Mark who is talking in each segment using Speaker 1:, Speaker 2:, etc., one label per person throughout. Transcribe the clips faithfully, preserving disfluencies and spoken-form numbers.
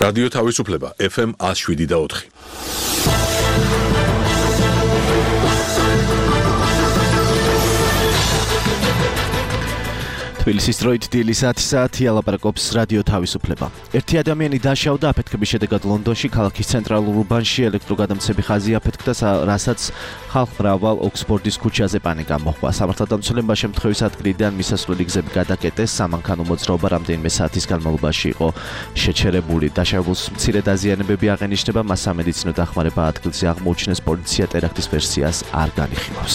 Speaker 1: რადიო თავისუფლება ეფ ემ one oh seven და four.
Speaker 2: თბილისის დროით დილის ათი საათი ალაპარაკობს რადიო თავისუფლება. ერთი ადამიანი დაშავდა აფეთქების შედეგად ლონდონში ქალაქის ცენტრალურ უბანში ელექტროგადამცემი ხაზი აფეთქდა, რასაც ხალხმრავალ ოქსფორდის ქუჩაზე პანიკა მოჰყვა. სამართალდამცველებმა შემთხვევის ადგილიდან მისასვლელი გზები გადაკეტეს, სამანქანო მოძრაობა რამდენიმე საათის განმავლობაში იყო შეჩერებული. დაშავებულს მცირე დაზიანებები აღენიშნება, მას სამედიცინო დახმარება ადგილზე აღმოუჩინეს, პოლიცია ტერაქტის ვერსიას არ განიხილავს.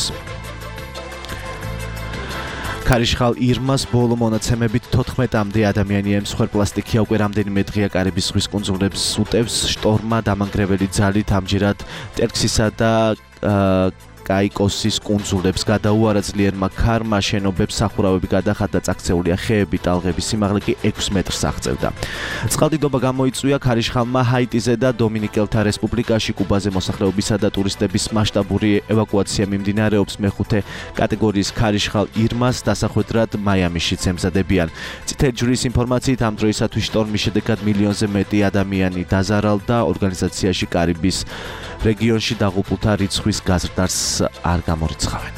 Speaker 2: ქარიშხალ ირმას ბოლო მონაცემებით თოთხმეტამდე ადამიანი ემსხვერპლასტიკია უკვე რამდენიმე დღეა კარიბის ზღვის კუნძულებს უტევს. შტორმმა დამანგრეველი ძალით ამჯერად ტერქსისა და კაიკოსის კუნძულებს გადაუარა ძლიერმა ქარმა, შენობებს სახურავები გადახატა, წაქცეულია ხეები, ტალღების სიმაღლე კი ექვს მეტრს აღწევდა. წყალდიდობა გამოიწვია ქარიშხალმა ჰაიტიზე და დომინიკელთა რესპუბლიკაში. კუბაზე მოსახლეობისა და ტურისტების მასშტაბური ევაკუაცია მიმდინარეობს. მეხუთე კატეგორიის ქარიშხალ ირმას დასახვედრად მაიამიშიც ემზადებიან. წითელი ჯვრის ინფორმაციით ამ დროისათვის შტორმის შედეგად მილიონზე მეტი ადამიანი დაზარალდა. ორგანიზაციაში კარიბის რეგიონში დაღუპულთა რიცხვის გაზრდას არ გამორიცხავენ.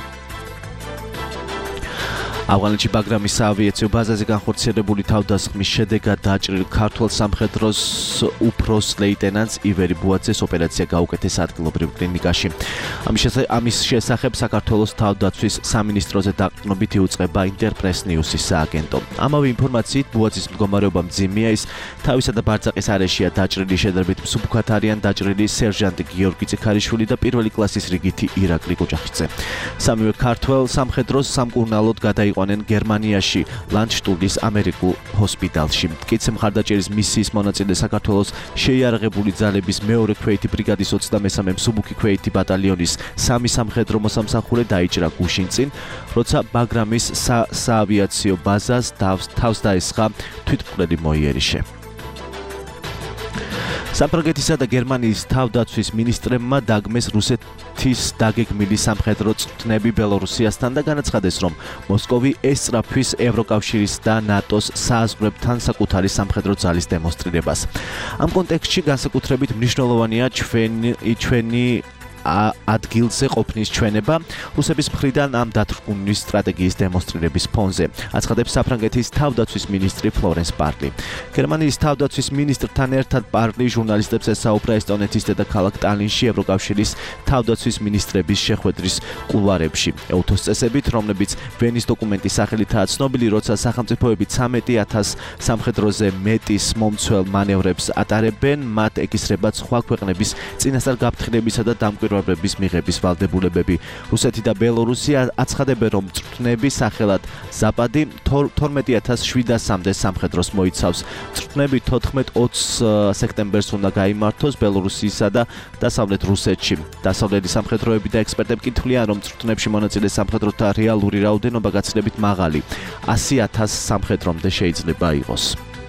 Speaker 2: ავღანეთში ბაგრამის საავიაციო ბაზაზე განხორციელებული თავდასხმის შედეგად დაჭრილ ქართველ სამხედროს უფროს ლეიტენანტს ივერი ბუაძეს ოპერაცია გაუკეთეს ადგილობრივ კლინიკაში. ამის შესახებ საქართველოს თავდაცვის სამინისტროზე დაყრდნობით იუწყება ინტერპრეს ნიუსის სააგენტო. ამავე ინფორმაციით ბუაძის მდგომარეობა მძიმეა, ის თავისა და ბარძაყის არეშია დაჭრილი, შედარებით მსუბუქად არიან დაჭრილი სერჟანტი გიორგი წიქარიშვილი და პირველი კლასის რიგითი ირაკლი კოჭახიძე. სამივე ქართველ სამხედროს სამკურნალოდ გადაიყვანენ გერმანიაში ლანდშტუგის ამერიკულ ჰოსპიტალში. მტკიცე მხარდაჭერის მისიის მონაწილე საქართველოს შეიარაღებული ძალების მეორე ქვეითი ბრიგადის ოცდამესამე მსუბუქი ქვეითი ბატალიონის სამი სამხედრო მოსამსახურე დაიჭრა გუშინ წინ, როცა ბაგრამის საავიაციო ბაზას თავს დაესხა თვითმკვლელი მოიერიშე. საფრანგეთისა და გერმანიის თავდაცვის მინისტრებმა დაგმეს რუსეთის დაგეგმილი სამხედრო წვრთნები ბელორუსიასთან და განაცხადეს, რომ მოსკოვი ესწრაფვის ევროკავშირის და ნატოს საზღვრებთან საკუთარი სამხედრო ძალის დემონსტრირებას. ამ კონტექსტში განსაკუთრებით მნიშვნელოვანია ჩვენი ჩვენი ადგილზე ყოფნის ჩვენება რუსების მხრიდან ამ დათრგუნვის სტრატეგიის დემონსტრირების ფონზე, აცხადებს საფრანგეთის თავდაცვის მინისტრი ფლორენს პარლი. გერმანიის თავდაცვის მინისტრთან ერთად პარლი ჟურნალისტებს ესაუბრა ესტონეთის დედაქალაქ ტალინში ევროკავშირის თავდაცვის მინისტრების შეხვედრის კულუარებში. ეუთოს წესებით, რომლებიც ვენის დოკუმენტის სახელითაა ცნობილი, როცა სახელმწიფოები ცამეტი ათას სამხედროზე მეტის მომცველ მანევრებს ატარებენ, მათ ეკისრებათ სხვა ქვეყნების წინასწარ გაფრთხილებისა და დამკვირვებლების მიღების ვალდებულებები. რუსეთი და ბელორუსია აცხადებენ, რომ წვრთნები სახელად ზაპადი თორმეტი ათას შვიდასამდე სამხედროს მოიცავს. წვრთნები თოთხმეტ-ოცს სექტემბერს უნდა გაიმართოს ბელორუსიისა და დასავლეთ რუსეთში. დასავლელი სამხედროები და ექსპერტები კითხულიან, რომ წვრთნებში მონაწილე სამხედროთა რეალური რაოდენობა გაცილებით მაღალი, ასი ათას სამხედრომდე შეიძლება იყოს.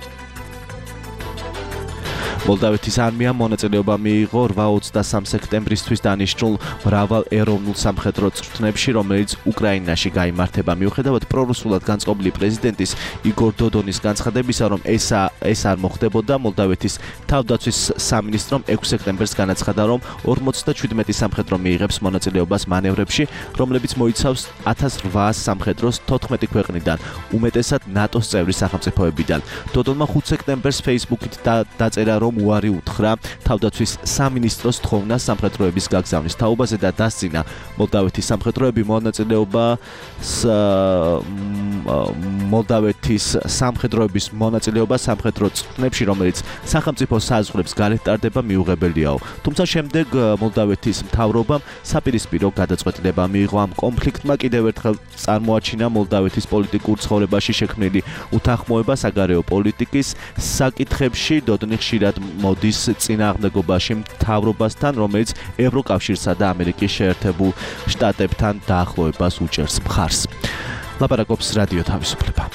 Speaker 2: მოლდავეთის არმიამ მონაწილეობა მიიღო რვა ოცდასამ სექტემბრისთვის დანიშნულ მრავალ ეროვნულ სამხედრო წვრთნებში, რომელიც უკრაინაში გაიმართება. მიუხედავად პრორუსულად განწყობილი პრეზიდენტის იგორ დოდონის განცხადებისა, რომ ეს ეს არ მოხდებოდა, მოლდავეთის თავდაცვის სამინისტრომ ექვსი სექტემბერს განაცხადა, რომ ორმოცდაჩვიდმეტი სამხედრო მიიღებს მონაწილეობას მანევრებში, რომლებიც მოიცავს ათას რვაას სამხედროს თოთხმეტი ქვეყნიდან, უმეტესად ნატოს წევრი სახელმწიფოებიდან. დოდონმა ხუთი სექტემბერს Facebook-ით დაწერა, რომ უარი უთხრა თავდაცვის სამინისტროს თხოვნას სამხედროების გაგზავნის თაობაზე და დასცინა მოლდავეთის სამხედროები მონაწილეობას მოლდავეთის სამხედროების მონაწილეობა სამხედრო წვრთნებში, რომელიც სახელმწიფო საზღვრებს გარეთ ტარდება, მიუღებელიაო. თუმცა შემდეგ მოლდავეთის მთავრობამ საპირისპირო გადაწყვეტილება მიიღო. ამ კონფლიქტმა კიდევ ერთხელ წარმოაჩინა მოლდავეთის პოლიტიკურ ცხოვრებაში შექმნილი უთანხმოება საგარეო პოლიტიკის საკითხებში. დოდონი ხშირად მოდის წინააღმდეგობაში მთავრობასთან, რომელიც ევროკავშირსა და ამერიკის შეერთებულ შტატებთან დაახლოებას უჭერს მხარს. ლაპარაკობს რადიო თავისუფლება.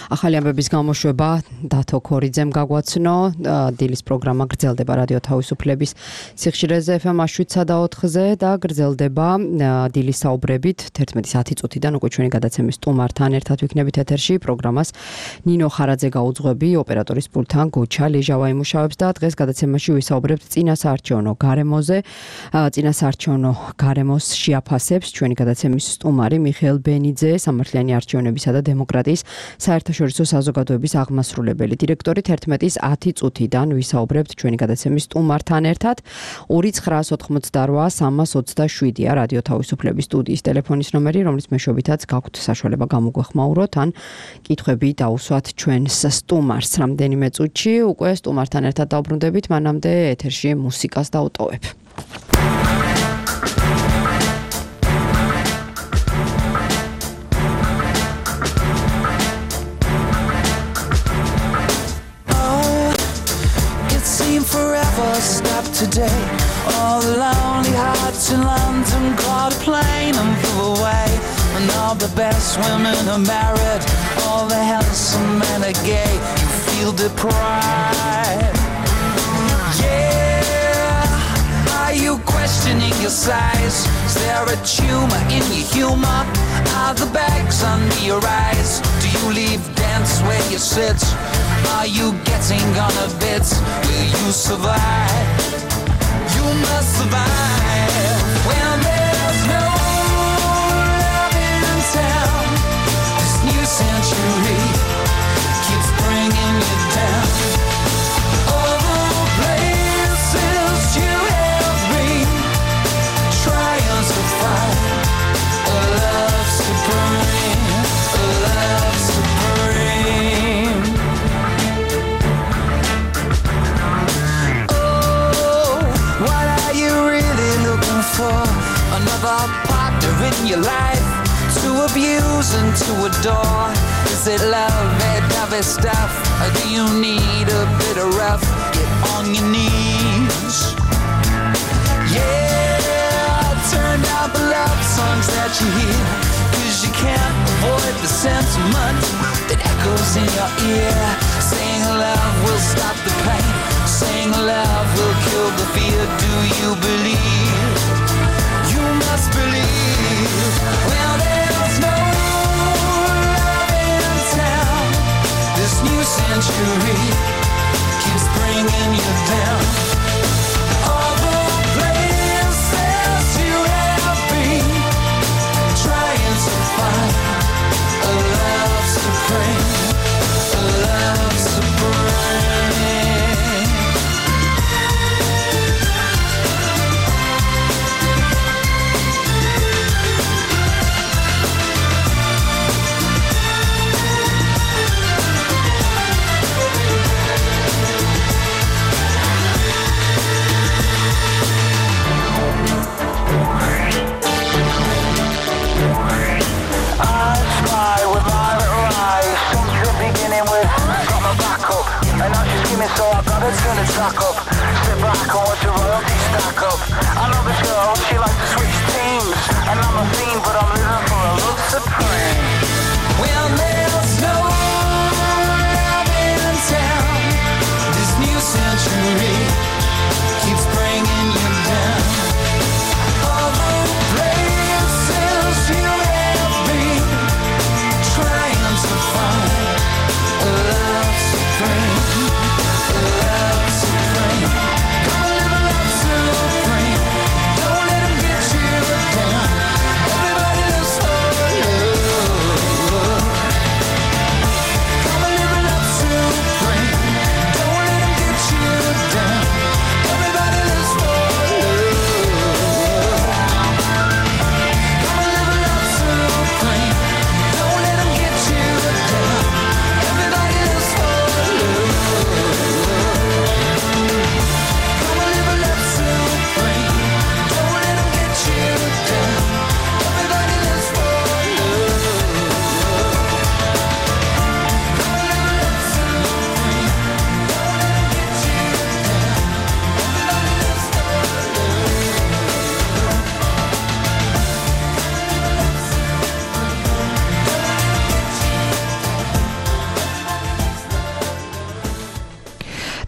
Speaker 3: ახალი ამბების გამოშვება დათო ქორიძემ გაგვაცნო. დილის პროგრამა გრძელდება რადიო თავისუფლების სიხშირეზე ეფ ემ შვიდ და ოთხზე და გრძელდება დილის საუბრებით თერთმეტი საათი წუთიდან უკვე ჩვენი გადაცემის სტუმართან ერთად ვიქნებით ეთერში. პროგრამას ნინო ხარაძე გაუძღვები, ოპერატორის პულტთან გოჩა ლეჟავა იმუშავებს და დღეს გადაცემაში ვისაუბრებთ წინასაარჩევნო გარემოზე. წინასაარჩევნო გარემოს შეაფასებს ჩვენი გადაცემის სტუმარი მიხეილ ბენიძე, სამართლიანი არჩევნებისა და დემოკრატიის საერთაშორისო საზოგადოების აღმასრულებელი დირექტორი. თერთმეტის ათი წუთიდან ვისაუბრებთ ჩვენი გადაცემის სტუმართან ერთად. ორი ცხრაას ოთხმოცდარვა სამას ოცდაშვიდია რადიო თავისუფლების სტუდიის ტელეფონის ნომერი, რომლის მეშვეობითაც გაქვთ საშუალება გამოგვეხმაუროთ ან კითხვები დაუსვათ ჩვენს სტუმარს. რამდენიმე წუთში უკვე სტუმართან ერთად დავბრუნდებით, მანამდე ეთერში მუსიკას დავტოვებ.
Speaker 4: Stop today. All the lonely hearts in London caught a plane and flew away. And all the best women are married, all the handsome men are gay. You feel deprived. Yeah, are you questioning your size? Is there a tumor in your humor? Are the bags under your eyes? Do you leave dance where you sit? Are you getting on a bit? Will you survive? You must survive when there's no love in town. This new century keeps bringing you down. All the places you have been trying to find a love supreme, a love supreme. For another partner in your life to abuse and to adore. Is it love, that dovey stuff? Or do you need a bit of rough? Get on your knees. Yeah, turn down the love songs that you hear, cause you can't avoid the sentiment that echoes in your ear. Saying love will stop the pain, saying love will kill the fear. Do you believe? You must believe. Well, there's no love in town. This new century keeps bringing you down. All the places you have been trying to find a love supreme, a love supreme.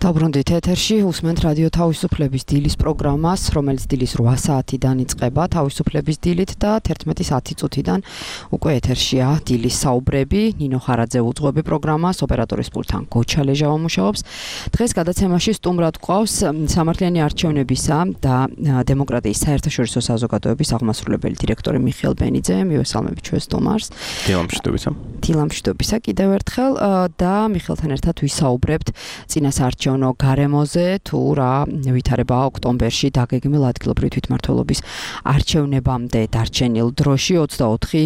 Speaker 3: Დაბრუნდით ეთერში, უსმენთ რადიო თავისუფლების დილის პროგრამას, რომელიც დილის რვა საათიდან იწყება თავისუფლების დილით და თერთმეტი საათი წუთიდან უკვე ეთერშია დილის საუბრები. ნინო ხარაძე უძღვები პროგრამას, ოპერატორის პულტთან გოჩა ლეჟავა მუშაობს. დღეს გადაცემაში სტუმრად გვყავს სამართლიანი არჩევნებისა და დემოკრატიის საერთაშორისო საზოგადოების აღმასრულებელი დირექტორი მიხეილ ბენიძე. მივესალმებით ჩვენ სტუმარს.
Speaker 5: დილამშვიდობისა.
Speaker 3: დილამშვიდობისა კიდევ ერთხელ და მიხეილთან ერთად ვისაუბრებთ წინასაარჩევნო გარემოზე, თუ რა ვითარება ოქტომბერში დაგეგმილ ადგილობრივი თვითმმართველობის არჩევნებამდე დარჩენილ დროში ოცდაოთხი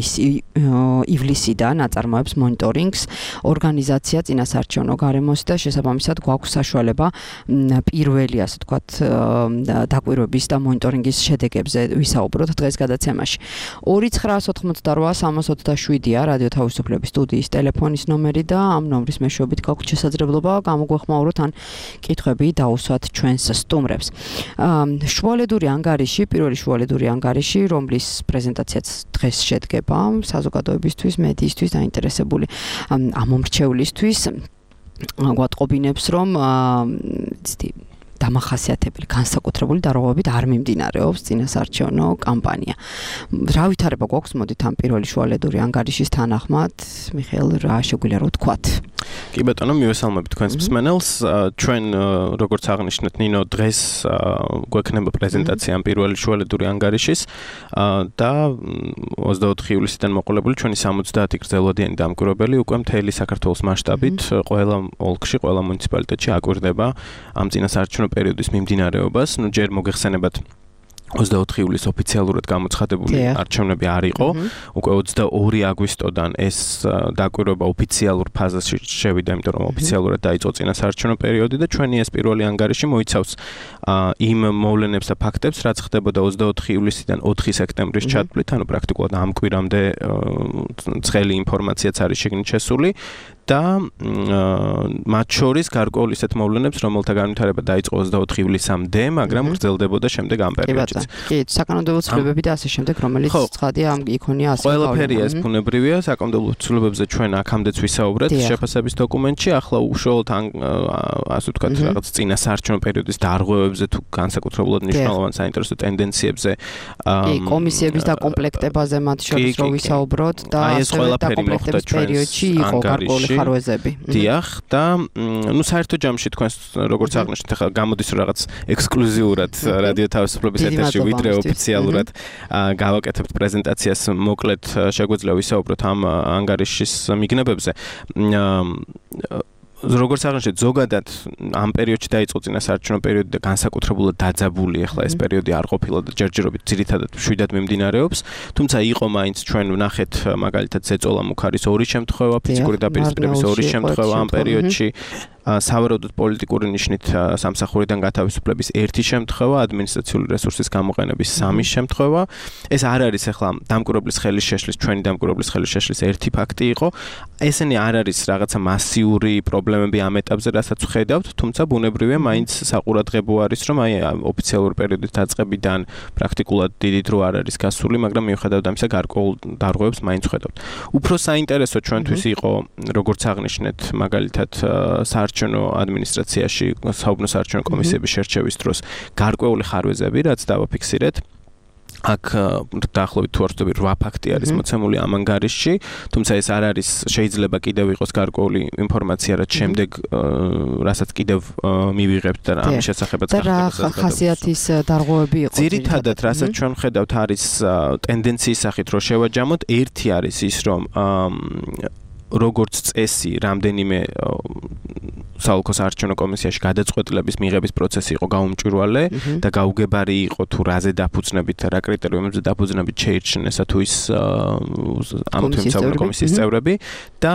Speaker 3: ივლისიდან აწარმოებს მონიტორინგს ორგანიზაცია წინასაარჩევნო გარემოს და შესაბამისად გვაქვს საშუალება პირველი, ასე ვთქვათ, დაკვირვების და მონიტორინგის შედეგებზე ვისაუბროთ დღეს გადაცემაში. ორი ცხრაას ოთხმოცდარვა სამას ოცდაშვიდია რადიო თავისუფლების სტუდიის ტელეფონის ნომერი და ამ ნომრის მეშვეობით გაქვთ შესაძლებლობა გამოგვეხმაუროთ ან კითხვები დაუსვათ ჩვენს სტუმრებს. შუალედური ანგარიში, პირველი შუალედური ანგარიში, რომლის პრეზენტაციაც დღეს შედგება საზოგადოებისთვის, მედიისთვის დაინტერესებული ამომრჩევლისთვის, გვატყობინებს, რომ დამახასიათებელი, განსაკუთრებული დარღვევებით არ მიმდინარეობს წინასაარჩევნო კამპანია. რა ვითარება გვაქვს, მოდით ამ პირველი შუალედური ანგარიშის თანახმად, მიხეილ, რა შეგვიძლია რო ვთქვათ?
Speaker 5: კი ბატონო, მივესალმებით თქვენს მსმენელს. ჩვენ როგორც აღნიშნეთ, ნინო დღეს გვექნება პრეზენტაცია ამ პირველი შუალედური ანგარიშის და ოცდაოთხი ივლისიდან მოყოლებული ჩვენი სამოცდაათი გრძელვადიანი დამკვირვებელი უკვე მთელი საქართველოს მასშტაბით ყველა ოლქში, ყველა მუნიციპალიტეტში აკვირდება ამ წინასაარჩევნო პერიოდის მიმდინარეობას. ნუ ჯერ მოგეხსენებათ ოცდაოთხი ივლისს ოფიციალურად გამოცხადებული არჩევნები არ იყო. უკვე ოცდაორი აგვისტოდან ეს დაკვირვება ოფიციალურ ფაზაში შევიდა, იმიტომ რომ ოფიციალურად დაიწყო წინასაარჩევნო პერიოდი და ჩვენი ეს პირველი ანგარიში მოიცავს იმ მოვლენებს და ფაქტებს, რაც ხდებოდა ოცდაოთხი ივლისიდან ოთხი სექტემბრის ჩათვლით, ანუ პრაქტიკულად ამ კვირამდე ცხელი ინფორმაციაც არის შეგნით შესული. და მათ შორის გარკვეულ ისეთ მოვლენებს, რომელთა განვითარება დაიწყო ოცდაოთხი ივლისამდე, მაგრამ გრძელდებოდა შემდეგ ამ პერიოდშიც.
Speaker 3: კი, საკანონმდებლო ცვლილებები და ასე შემდეგ, რომელიც ცხადია ამ იქონია ასე.
Speaker 5: ყველაფერი ეს ბუნებრივია, საკანონმდებლო ცვლილებებზე ჩვენ აქამდეც ვისაუბრეთ შეფასების დოკუმენტში, ახლა უშუალოდ ასე ვთქვათ, რაღაც წინასაარჩევნო პერიოდის დარღვევებზე თუ განსაკუთრებულად მნიშვნელოვან საინტერესო ტენდენციებზე.
Speaker 3: კი, კომისიების დაკომპლექტებაზე მათ შორის რო ვისაუბროთ და ასევე დაკომპლექტების პერიოდში იყო გარკვეული ხარვეზები.
Speaker 5: დიახ, და ნუ საერთო ჯამში თქვენ როგორც აღნიშნეთ, ახლა გამოდის რომ რაღაც ექსკლუზიურად რადიო თავისუფლების ეთერში ვიდრე ოფიციალურად გავაკეთებთ პრეზენტაციას, მოკლედ შეგვიძლია ვისაუბროთ ამ ანგარიშის მიგნებებზე. როგორც აღნიშნეთ, ზოგადად ამ პერიოდში დაიწყო წინასაარჩევნო პერიოდი და განსაკუთრებულად დაძაბული ახლა ეს პერიოდი არ ყოფილა და ჯერჯერობით ძირითადად მშვიდად მიმდინარეობს. თუმცა იყო მაინც ჩვენ ვნახეთ მაგალითად ზეწოლა მუქარის ორი შემთხვევა, ფიზიკური დაპირისპირების ორი შემთხვევა ამ პერიოდში. სავარაუდოდ პოლიტიკური ნიშნით სამსახურიდან გათავისუფლების ერთი შემთხვევა, ადმინისტრაციული რესურსის გამოყენების სამი შემთხვევა. ეს არ არის ახლა დამკვირვებლის ხელის შეშლის, ჩვენი დამკვირვებლის ხელის შეშლის ერთი ფაქტი იყო. ესენი არ არის რაღაცა მასიური პრობლემები ამ ეტაპზე, რასაც ვხედავთ, თუმცა ბუნებრივია, მაინც საყურადღებო არის, რომ აი ოფიციალურ პერიოდის დაწყებიდან პრაქტიკულად დიდი დრო არ არის გასული, მაგრამ მიუხედავად ამისა, გარკვეულ დარღვევებს მაინც ვხედავთ. უფრო საინტერესო ჩვენთვის იყო, როგორც აღნიშნეთ, მაგალითად საარჩევნო ადმინისტრაციაში, საუბნო საარჩევნო კომისიების შერჩევის დროს გარკვეული ხარვეზები, რაც დავაფიქსირეთ. აქ დაახლოებით თუ არ ვწდები რვა ფაქტი არის მოცემული ამ ანგარიშში, თუმცა ეს არ არის, შეიძლება კიდევ იყოს გარკვეული ინფორმაცია, რაც შემდეგ რასაც კიდევ მივიღებთ და ამის შესახებაც
Speaker 3: გახდება. და რა ხასიათის დარღვევები იყო?
Speaker 5: ძირითადად, რასაც ჩვენ ვხედავთ, არის ტენდენციის სახით რო შევაჯამოთ, ერთი არის ის, რომ როგორც წესი, რამდენიმე საოლქო საარჩევნო კომისიაში გადაწყვეტილების მიღების პროცესი იყო გაუმჭვირვალე და გაუგებარი იყო თუ რაზე დაფუძნებით, რა კრიტერიუმებზე დაფუძნებით შეირჩნესა თუ ის ამ თემსაუბრ კომისიის წევრები და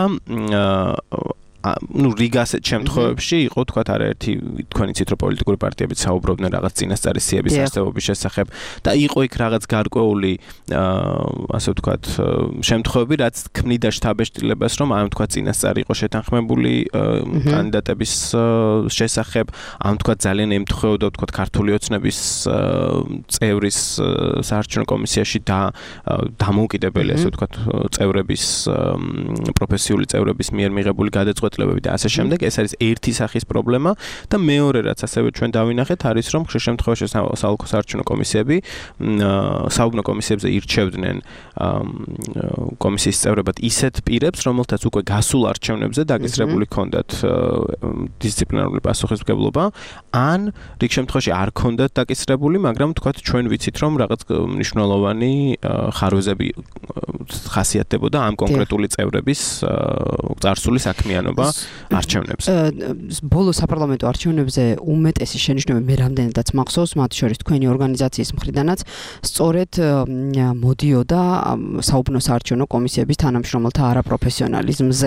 Speaker 5: ну რიგასეთ შემთხვევებში იყო თქვათ არაერთი თქვენი ციტრო პოლიტიკური პარტიებიც საუბრობდნენ რაღაც წინასწარის სიების არსებობის შესახებ და იყო იქ რაღაც გარკვეული ასე ვთქვათ შემთხვევები რაც ქმნიდა შთაბეჭდილებას რომ ამ თქვათ წინასწარი იყო შეთანხმებული კანდიდატების შესახებ ამ თქვათ ძალიან ემთხვეოდა თქვათ ქართული ოცნების წევრის საარჩევნო კომისიაში და დამოუკიდებელი ასე ვთქვათ წევრების პროფესიული წევრების მიერ მიღებული გადაწყვეტილება განმარტოლებები და ასე შემდეგ. ეს არის ერთი სახის პრობლემა და მეორე რაც ასევე ჩვენ დავინახეთ არის რომ ხშირ შემთხვევაში საალკო საარჩევნო კომისიები საუბნო კომისიებზე ირჩევდნენ კომისიის წევრებად ისეთ პირებს, რომელთაც უკვე გასულ არჩევნებზე დაგისრებული ჰქონდათ დისციპლინარული პასუხისმგებლობა, ან რიგ შემთხვევაში არ ჰქონდათ დაკისრებული, მაგრამ თქვათ ჩვენ ვიცით რომ რაღაც მნიშვნელოვანი ხარვეზები ხასიათდებოდა ამ კონკრეტული წევრების წარსული საქმიანობა არჩევნებზე.
Speaker 3: ბოლო საპარლამენტო არჩევნებზე უმეტესი შენიშვნები მე რამდენადაც მახსოვს, მათ შორის თქვენი ორგანიზაციის მხრიდანაც სწორედ მოდიოდა საუბნო საარჩევნო კომისიების თანამშრომელთა არაპროფესიონალიზმზე.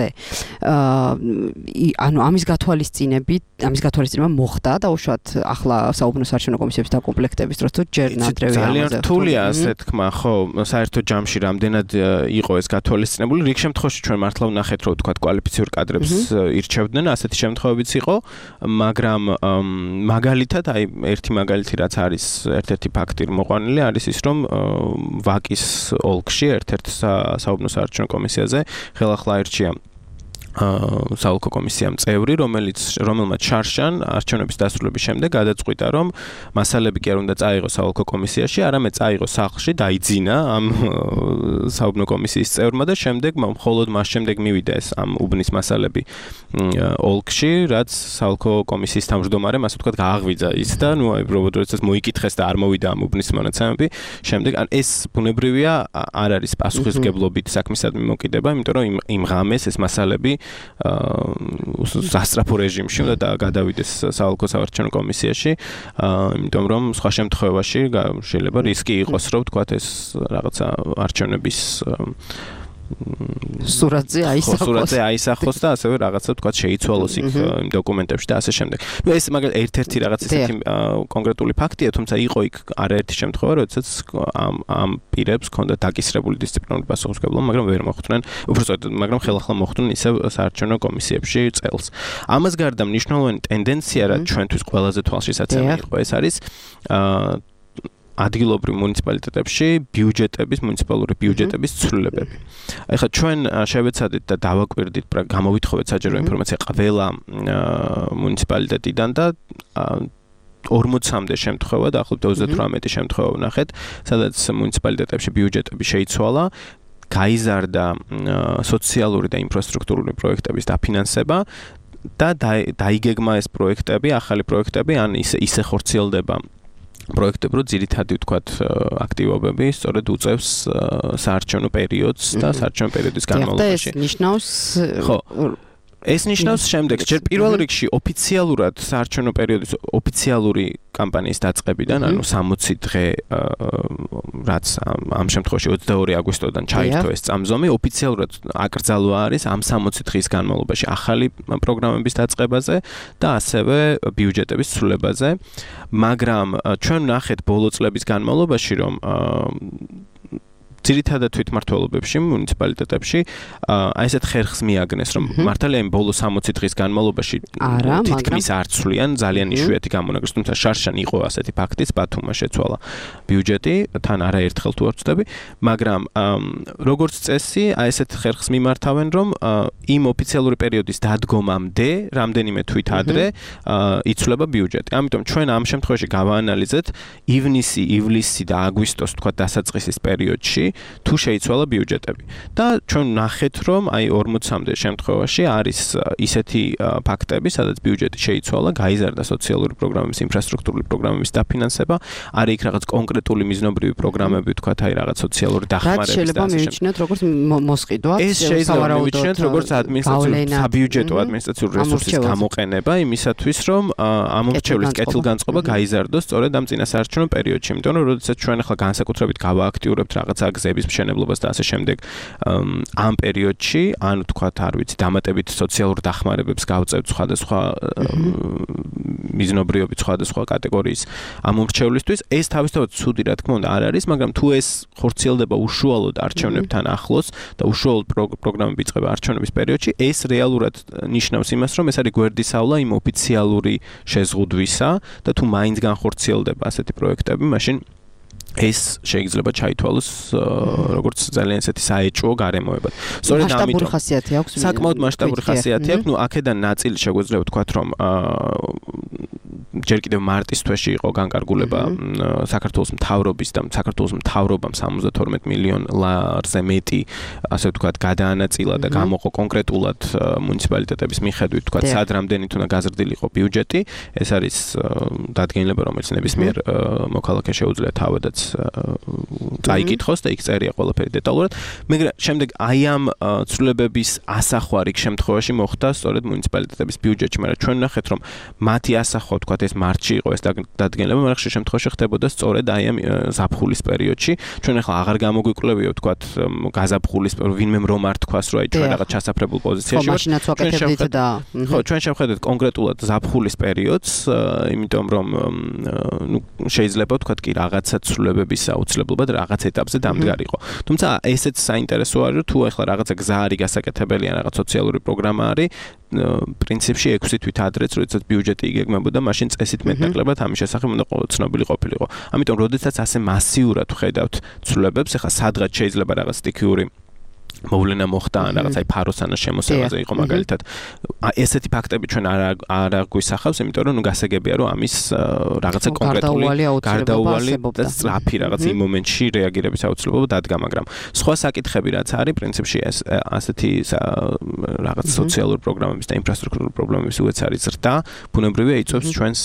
Speaker 3: ანუ ამის გათვალისწინებით, ამის გათვალისწინება მოხდა და უშუალოდ ახლა საუბნო საარჩევნო კომისიების დაკომპლექტების დროს თუ ჯერ ნადრევია
Speaker 5: ძალიან რთულია ასე თქმა, ხო, საერთო ჯამში რამდენად იყო ეს გათვალისწინებული. რიგ შემთხვევაში ჩვენ მართლა ვნახეთ, რომ თქვა კვალიფიციურ კადრებს ირჩევდნენ, ასეთი შემთხვევებიც იყო, მაგრამ მაგალითად, აი ერთი მაგალითი რაც არის ერთ-ერთი ფაქტი მოყვანილი არის ის, რომ ვაკის ოლქში ერთ-ერთ საუბნო საარჩევნო კომისიაზე ხელახლა აირჩია საალკო კომისიამ წევრი, რომელიც რომელმაც შარშან არჩევნების დასრულების შემდეგ გადაწყვიტა, რომ მასალები კი არ უნდა წაიღოს საალკო კომისიაში, არამედ წაიღოს სახლში, დაიძინა ამ საუბნო კომისიის წევრმა და შემდეგ მხოლოდ მას შემდეგ მივიდა ეს ამ უბნის მასალები ოლქში, რაც საალკო კომისიის თავმჯდომარემ ასე ვთქვათ გააღვიძა ის და ნუ აი როდესაც მოიკითხეს და არ მოვიდა ამ უბნის მონაცემები, შემდეგ ან ეს ბუნებრივია არ არის პასუხისმგებლობით საქმისადმი მოკიდება, იმიტომ რომ იმ ღამეს ეს მასალები სასტრაფო რეჟიმში უნდა გადავიდეს საალკო საარჩევნო კომისიაში, იმიტომ რომ სხვა შემთხვევაში შეიძლება რისკი იყოს, რომ თქვათ ეს რაღაცა არჩევნების
Speaker 3: სურათზე აისახოს.
Speaker 5: სურათზე აისახოს და ასევე რაღაცა თქვათ შეიცვალოს იქ იმ დოკუმენტებში და ასე შემდეგ. ნუ ეს მაგალითად ერთ-ერთი რაღაც ესეთი კონკრეტული ფაქტია, თუმცა იყო იქ არაერთი შემთხვევა, როდესაც ამ ამ პირებს ჰქონდათ დაკისრებული დისციპლინარული პასუხისმგებლობა, მაგრამ ვერ მოხვდნენ, უბრალოდ მაგრამ ხელახლა მოხვდნენ ისევ საარჩევნო კომისიებში წელს. ამას გარდა მნიშვნელოვანი ტენდენცია, რაც ჩვენთვის ყველაზე თვალშისაცემი იყო, ეს არის ადგილობრივ მუნიციპალიტეტებში ბიუჯეტების, მუნიციპალური ბიუჯეტების ცვლილებები. ეხლა ჩვენ შევეცადეთ და დავაკვირდით, გამოვითხოვეთ საჯარო ინფორმაცია ყველა მუნიციპალიტეტიდან და ორმოცამდე შემთხვევა და ახლობთ ოცდათვრამეტი შემთხვევა ვნახეთ, სადაც მუნიციპალიტეტებში ბიუჯეტები შეიცვალა, გაიზარდა სოციალური და ინფრასტრუქტურული პროექტების დაფინანსება და დაიგეგმა ეს პროექტები, ახალი პროექტები, ან ისე ისე ხორციელდება პროექტები, რომ ძირითადი ვთქვათ აქტივობები სწორედ უწევს საარჩევნო პერიოდს და საარჩევნო პერიოდის განმავლობაში.
Speaker 3: ეს ნიშნავს
Speaker 5: ხო ეს ნიშნავს შემდეგს, ჯერ პირველ რიგში ოფიციალურად საარჩევნო პერიოდის ოფიციალური კამპანიის დაწყებიდან, ანუ სამოცი დღე, რაც ამ შემთხვევაში ოცდაორი აგვისტოდან ჩაირთო ეს წამზომი, ოფიციალურად აკრძალვა არის ამ სამოცი დღის განმავლობაში ახალი პროგრამების დაწყებაზე და ასევე ბიუჯეტების ცვლილებაზე, მაგრამ ჩვენ ვნახეთ ბოლო წლების განმავლობაში, რომ ძირითადად თვითმმართველობებში, მუნიციპალიტეტებში აი ესეთ ხერხს მიაგნეს, რომ მართალია იმ ბოლო სამოცი დღის განმავლობაში თითქმის არ ცვლიან, ძალიან იშვიათი გამონაკლისს, თუმცა შარშან იყო ასეთი ფაქტიც, ბათუმმა შეცვალა ბიუჯეტი, თან არაერთხელ თუ არ ვცდები, მაგრამ როგორც წესი, აი ესეთ ხერხს მიმართავენ, რომ იმ ოფიციალური პერიოდის დადგომამდე, რამდენიმე თვით ადრე იცვლება ბიუჯეტი. ამიტომ ჩვენ ამ შემთხვევაში გავაანალიზეთ ივნისი, ივლისი და აგვისტოს თქვა დასაწყისის პერიოდში თუ შეიცვალა ბიუჯეტები. და ჩვენ ვნახეთ, რომ აი ორმოცამდე შემთხვევაში არის ისეთი ფაქტები, სადაც ბიუჯეტი შეიცვალა, გაიზარდა სოციალური პროგრამების, ინფრასტრუქტურული პროგრამების დაფინანსება, არის იქ რაღაც კონკრეტული მიზნობრივი პროგრამები, თქვათ აი რაღაც სოციალური დახმარების და
Speaker 3: შეიძლება მივიჩნიოთ როგორც მოსყიდვა,
Speaker 5: ეს შეიძლება მივიჩნიოთ როგორც ადმინისტრაციული საბიუჯეტო ადმინისტრაციული რესურსის გამოყენება იმისათვის, რომ ამომრჩევლის კეთილგანწყობა გაიზარდოს სწორედ ამ წინასაარჩევნო პერიოდში, იმიტომ რომ როდესაც ჩვენ ახლა განსაკუთრებით გავააქტიურებთ რაღაცა გზების მშენებლობას და ასე შემდეგ ამ პერიოდში, ანუ თქვათ, არ ვიცი, დამატებით სოციალურ დახმარებებს გავწევთ სხვადასხვა მიზნობრიობით სხვადასხვა კატეგორიის ამომრჩევლისთვის, ეს თავისთავად ცუდი რა თქმა უნდა არ არის, მაგრამ თუ ეს ხორციელდება უშუალოდ არჩევნებთან ახლოს და უშუალოდ პროგრამები იწყება არჩევნების პერიოდში, ეს რეალურად ნიშნავს იმას, რომ ეს არის გვერდისავლა იმ ოფიციალური შეზღუდვისა და თუ მაინც განხორციელდება ასეთი პროექტები, მაშინ ეს შეიძლება ჩაითვალოს როგორც ძალიან ესეთი საეჭვო გარემოებად.
Speaker 3: სწორედ ამიტომ ხასიათი აქვს.
Speaker 5: საკმაოდ მასშტაბური ხასიათი აქვს. ნუ აქედან ნაწილი შეგვიძლია ვთქვათ, რომ ჯერ კიდევ მარტის თვეში იყო განკარგულება საქართველოს მთავრობის და საქართველოს მთავრობამ სამოცდათორმეტ მილიონ ლარზე მეტი, ასე ვთქვათ, გადაანაწილა და გამოყო კონკრეტულად მუნიციპალიტეტების მიხედვით, ვთქვათ, სად რამდენით უნდა გაზრდილიყო ბიუჯეტი. ეს არის დადგენილება, რომელიც ნებისმიერ მოქალაქეს შეუძლია თავადაც წაიკითხოს და იქ წერია ყველაფერი დეტალურად. მაგრამ შემდეგ აი ამ ცვლილებების ასახვა რიგ შემთხვევაში მოხდა სწორედ მუნიციპალიტეტების ბიუჯეტში, მაგრამ ჩვენ ნახეთ, რომ მათი ასახვა, ვთქვათ, ეს მარტში იყო ეს დადგენილება, მაგრამ ხშირ შემთხვევაში ხდებოდა სწორედ აი ამ ზაფხულის პერიოდში. ჩვენ ახლა აღარ გამოგვიკვლევია, ვთქვათ, გაზაფხულის ვინმე რომ არ თქვას, რომ აი ჩვენ რაღაც ჩასაფრებულ პოზიციაში
Speaker 3: ვართ.
Speaker 5: ხო, ჩვენ შევხედეთ კონკრეტულად ზაფხულის პერიოდს, იმიტომ რომ ნუ შეიძლება ვთქვათ კი რაღაცა ცვლილებების აუცილებლობა და რაღაც ეტაპზე დამდგარიყო. თუმცა ესეც საინტერესო არის, თუ ახლა რაღაცა გზა არის გასაკეთებელი ან რაღაც სოციალური პროგრამა არის, პრინციპში ექვსი თვით ადრეც, როდესაც ბიუჯეტი იგეგმებოდა, მაშინ წესით მეტნაკლებად ამის შესახებ უნდა ცნობილი ყოფილიყო. ამიტომ როდესაც ასე მასიურად ვხედავთ ცვლილებებს, ახლა სადღაც შეიძლება რაღაც სტიქიური მოვლენა მოხდა ან რაღაც აი ფაროსანას შემოსევაზე იყო მაგალითად. ესეთი ფაქტები ჩვენ არ არ გვისახავს, იმიტომ რომ ნუ გასაგებია რომ ამის რაღაცა კონკრეტული გარდაუვალი და სწრაფი რაღაც იმ მომენტში რეაგირების აუცილებლობა დადგა, მაგრამ სხვა საკითხები რაც არის, პრინციპში ეს ასეთი რაღაც სოციალური პროგრამების და ინფრასტრუქტურული პრობლემების უეც არის ზრდა, ბუნებრივია იწვევს ჩვენს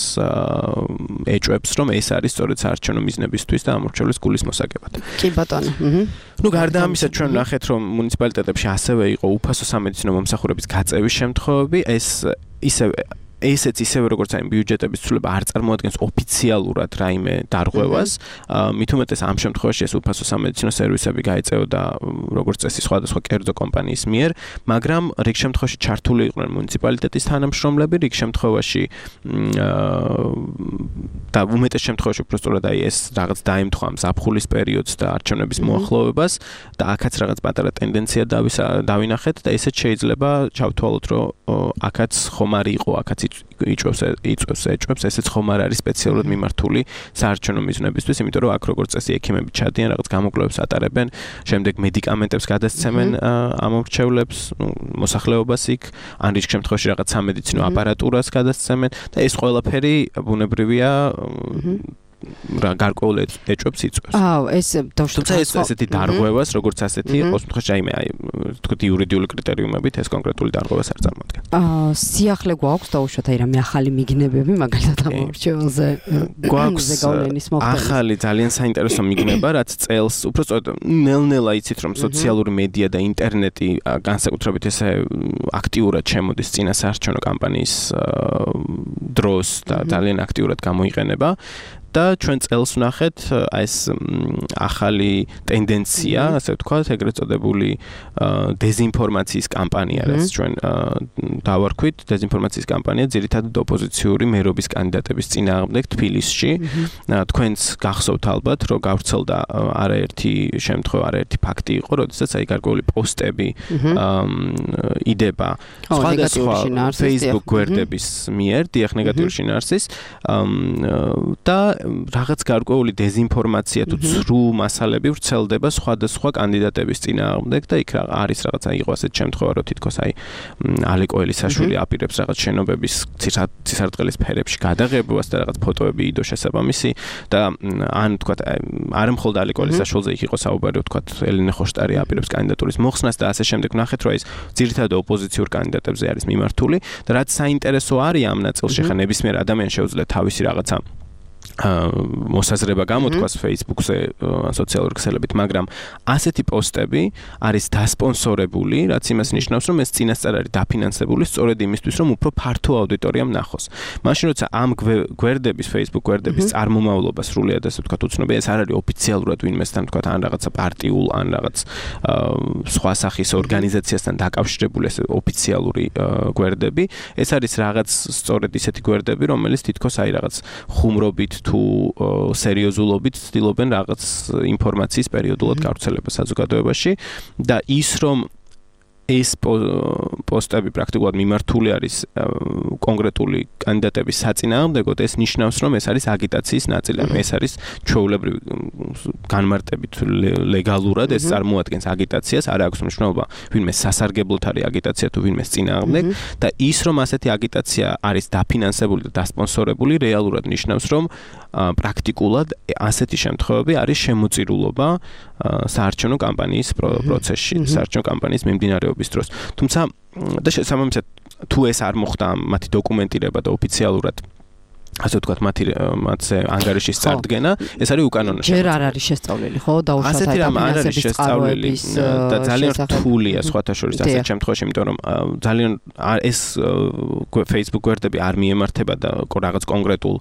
Speaker 5: ეჭვებს, რომ ეს არის სწორედ საარჩევნო მიზნებისთვის და ამორჩევლის გულის მოსაგებად.
Speaker 3: კი ბატონო.
Speaker 5: ნუ გარდა ამისა ჩვენ ნახეთ, რომ მუნიციპალიტეტებში ასევე იყო უფასო სამედიცინო მომსახურების გაწევის შემთხვევები, ეს ისევე ესეც ისევე როგორც აი ბიუჯეტების ცვლილება არ წარმოადგენს ოფიციალურად რაიმე დარღვევას, მით უმეტეს ამ შემთხვევაში ეს უფასო სამედიცინო სერვისები გაეწეოდა როგორც წესი სხვადასხვა კერძო კომპანიის მიერ, მაგრამ რიგ შემთხვევაში ჩართული იყვნენ მუნიციპალიტეტის თანამშრომლები, რიგ შემთხვევაში და უმეტეს შემთხვევაში უბრალოდ აი ეს რაღაც დაემთხვა ზაფხულის პერიოდს და არჩევნების მოახლოვებას და აქაც რაღაც პატარა ტენდენცია დავინახეთ და ესეც შეიძლება ჩავთვალოთ, რომ აქაც ხომარი იყო, აქაც იწვევს იწვევს ეჭვებს, ესეც ხომ არ არის სპეციალურად მიმართული საარჩევნო მიზნებისთვის, იმიტომ რომ აქ როგორც წესი ექიმები ჩადიან, რაღაც გამოკვლევებს ატარებენ, შემდეგ მედიკამენტებს გადასცემენ ამორჩევლებს, მოსახლეობას იქ, ან რიგ შემთხვევაში რაღაც სამედიცინო აპარატურას გადასცემენ და ეს ყველაფერი ბუნებრივია რა გარკვეულ ეჭვებს იწვევს.
Speaker 3: აუ, ეს
Speaker 5: თუმცა ეს ესეთი დარღვევას, როგორც ასეთი, ყოველ შემთხვევაში აი მე აი თქვით იურიდიული კრიტერიუმებით ეს კონკრეტული დარღვევას არ წარმოადგენს.
Speaker 3: აა, სიახლე გვაქვს დაუშვათ აი რამე ახალი მიგნებები, მაგალითად ამორჩეველზე
Speaker 5: გვაქვს ახალი ძალიან საინტერესო მიგნება, რაც წელს უბრალოდ ნელ-ნელა იცით, რომ სოციალური მედია და ინტერნეტი განსაკუთრებით ესე აქტიურად შემოდის წინა საარჩევნო კამპანიის დროს და ძალიან აქტიურად გამოიყენება. და ჩვენ წელს ვნახეთ ეს ახალი ტენდენცია, ასე ვთქვათ, ეგრეთ წოდებული დეზინფორმაციის კამპანია, რაც ჩვენ დავარქვით, დეზინფორმაციის კამპანია ძირითადად ოპოზიციური მერობის კანდიდატების წინააღმდეგ თბილისში. თქვენს გახსოვთ ალბათ, რომ გავრცელდა არაერთი შემთხვევა, არაერთი ფაქტი იყო, როდესაც აი გარკვეული პოსტები იდება სხვადასხვა Facebook გვერდების მიერ, დიახ, ნეგატიური შინაარსის და რაღაც გარკვეული დეზინფორმაცია თუ ცრუ მასალები ვრცელდება სხვადასხვა კანდიდატების წინააღმდეგ და იქ არის რაღაცა იყო ასეთ შემთხვევა, რომ თითქოს აი ალე კოელიშვილი აპირებს რაღაც შენობების ცისარტყელის ფერებში გადაღებებას და რაღაც ფოტოები იდო შესაბამისი და ან თქვა არ მხოლოდ ალე კოელიშვილზე იქ იყო საუბარი, თქვა ელენე ხოშტარი აპირებს კანდიდატურის მოხსნას და ასე შემდეგ. ნახეთ, რომ ეს ძირითადად ოპოზიციურ კანდიდატებზე არის მიმართული და რაც საინტერესო არის ამ ნაწილში, ხა ნებისმიერ ადამიანს შეუძლია თავისი რაღაცა მოსაზრება გამოთქვას Facebook-ზე, სოციალური ქსელებით, მაგრამ ასეთი პოსტები არის დასპონსორებული, რაც იმას ნიშნავს, რომ ეს წინასწარ არის დაფინანსებული სწორედ იმისთვის, რომ უფრო ფართო აუდიტორიამ ნახოს. მაშინ როცა ამ გვერდების, Facebook გვერდების წარმომავლობა სრულიად ასე ვთქვათ უცნობია, ეს არ არის ოფიციალურად ვინმესთან ვთქვათ ან რაღაცა პარტიულ ან რაღაც სხვა სახის ორგანიზაციასთან დაკავშირებული ეს ოფიციალური გვერდები, ეს არის რაღაც სწორედ ისეთი გვერდები, რომელიც თითქოს აი რაღაც ხუმრობით თუ სერიოზულობით ცდილობენ რაღაც ინფორმაციის პერიოდულად გავრცელებას საზოგადოებაში და ის რომ ეს პოსტები პრაქტიკულად მიმართული არის კონკრეტული კანდიდატების საწინააღმდეგოდ, ეს ნიშნავს, რომ ეს არის აგიტაციის ნაწილი. ეს არის ჩვეულებრივი განმარტებით ლეგალურად ეს წარმოადგენს აგიტაციას, არ აქვს მნიშვნელობა ვინმე სასარგებლოდ არის აგიტაცია თუ ვინმე წინააღმდეგ და ის რომ ასეთი აგიტაცია არის დაფინანსებული და დასპონსორებული, რეალურად ნიშნავს, რომ პრაქტიკულად ასეთი შემთხვევები არის შემოწირულობა საარჩევნო კამპანიის პროცესში, საარჩევნო კამპანიის მიმდინარეობის დროს. თუმცა და შესაბამისად თუ ეს არ მოხდა მათი დოკუმენტირება და ოფიციალურად ასე ვთქვათ, მათი მათზე ანგარიშის წარდგენა, ეს არის უკანონო
Speaker 3: შემოწირულობა. ჯერ არ არის შესწავლილი, ხო? დაუშვათ
Speaker 5: ასეთი რამ არ არის შესწავლილი და ძალიან რთულია სხვათა შორის ასეთ შემთხვევაში, იმიტომ რომ ძალიან ეს Facebook გვერდები არ მიემართება და რაღაც კონკრეტულ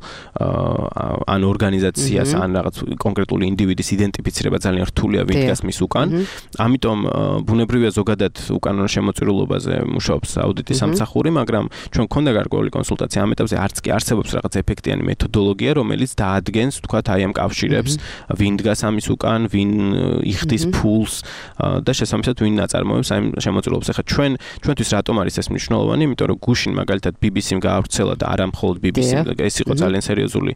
Speaker 5: ან ორგანიზაციას, ან რაღაც კონკრეტული ინდივიდის იდენტიფიცირება ძალიან რთულია ვინ დგას მის უკან. ამიტომ ბუნებრივია ზოგადად უკანონო შემოწირულობაზე მუშაობს აუდიტის სამსახური, მაგრამ ჩვენ გქონდა გარკვეული კონსულტაცია ამ ეტაპზე, არც კი არსებობს რაღაც ეფექტიანი მეთოდოლოგია, რომელიც დაადგენს, თქვათ, აი ამ კავშირებს, ვინ დგას ამის უკან, ვინ იხდის ფულს და შესაბამისად ვინ ნაწარმოებს აი შემოწირულობას. ახლა ჩვენ ჩვენთვის რატომ არის ეს მნიშვნელოვანი? იმიტომ რომ გუშინ მაგალითად ბი ბი სიმ გაავრცელა და არა მხოლოდ ბი ბი სიმ, ეს იყო ძალიან სერიოზული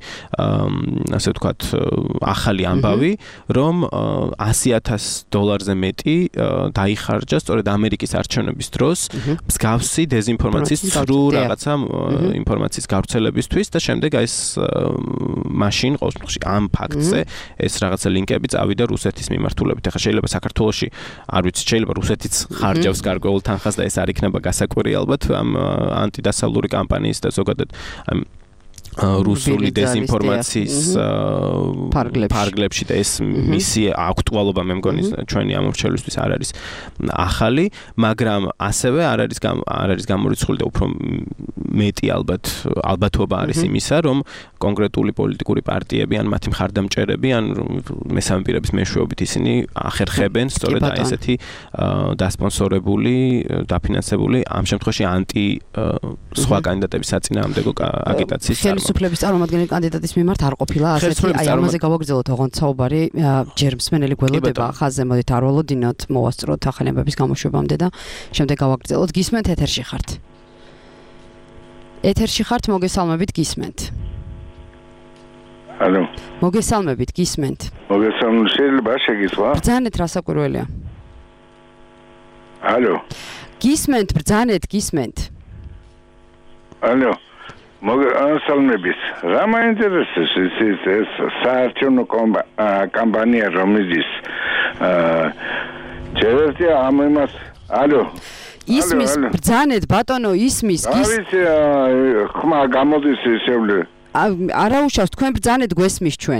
Speaker 5: ასე ვთქვათ ახალი ამბავი, რომ ასი ათასი დოლარზე მეტი დაიხარჯა სწორედ ამერიკის არჩევნების დროს მსგავსი დეზინფორმაციის ცრუ რაღაცა ინფორმაციის გავრცელებისთვის და შემდეგ ეს მაშინ ყოველ შემთხვევაში ამ ფაქტზე ეს რაღაცა ლინკები წავიდა რუსეთის მიმართულებით. ახლა შეიძლება საქართველოში არ ვიცი, შეიძლება რუსეთიც ხარჯავს გარკვეულ თანხას და ეს არ იქნება გასაკვირი ალბათ ამ ანტიდასავლური კამპანიის და ზოგადად ამ რუსული დეზინფორმაციის ფარგლებში და ეს მისი აქტუალობა მე მგონი ჩვენი ამორჩევლისთვის არ არის ახალი, მაგრამ ასევე არ არის არ არის გამორიცხული და უფრო მეტი ალბათ ალბათობა არის იმისა, რომ კონკრეტული პოლიტიკური პარტიები ან მათი მხარდამჭერები ან მესამე პირების მეშვეობით ისინი ახერხებენ სწორედ აი ესეთი დასპონსორებული, დაფინანსებული ამ შემთხვევაში ანტი სხვა კანდიდატების საწინააღმდეგო აგიტაციის
Speaker 3: ხელისუფლების წარმომადგენელი კანდიდატის მიმართ არ ყოფილა ასეთი, აი ამაზე გავაგრძელოთ ოღონდ საუბარი, ჯერ მსმენელი გველოდება ხაზზე, მოდით არ ველოდინოთ, მოვასწროთ ახალი ამბების გამოშვებამდე და შემდეგ გავაგრძელოთ. გისმენთ, ეთერში ხართ. ეთერში ხართ, მოგესალმებით, გისმენთ.
Speaker 6: ალო.
Speaker 3: მოგესალმებით, გისმენთ.
Speaker 6: მოგესალმებით, შეიძლება შეგისვა?
Speaker 3: ბრძანეთ, რასაკვირველია.
Speaker 6: ალო.
Speaker 3: გისმენთ, ბრძანეთ, გისმენთ.
Speaker 6: ალო. მოგესალმებით. რა მაინტერესებს ეს ეს საარჩევნო კამპანია რომლის ჯერეთი ამ იმას ალო
Speaker 3: ისმის ბრძანეთ ბატონო ისმის
Speaker 6: გის არის ხმა გამოდის შევლე
Speaker 3: არა უშავს თქვენ ბრძანეთ გვესმის ჩვენ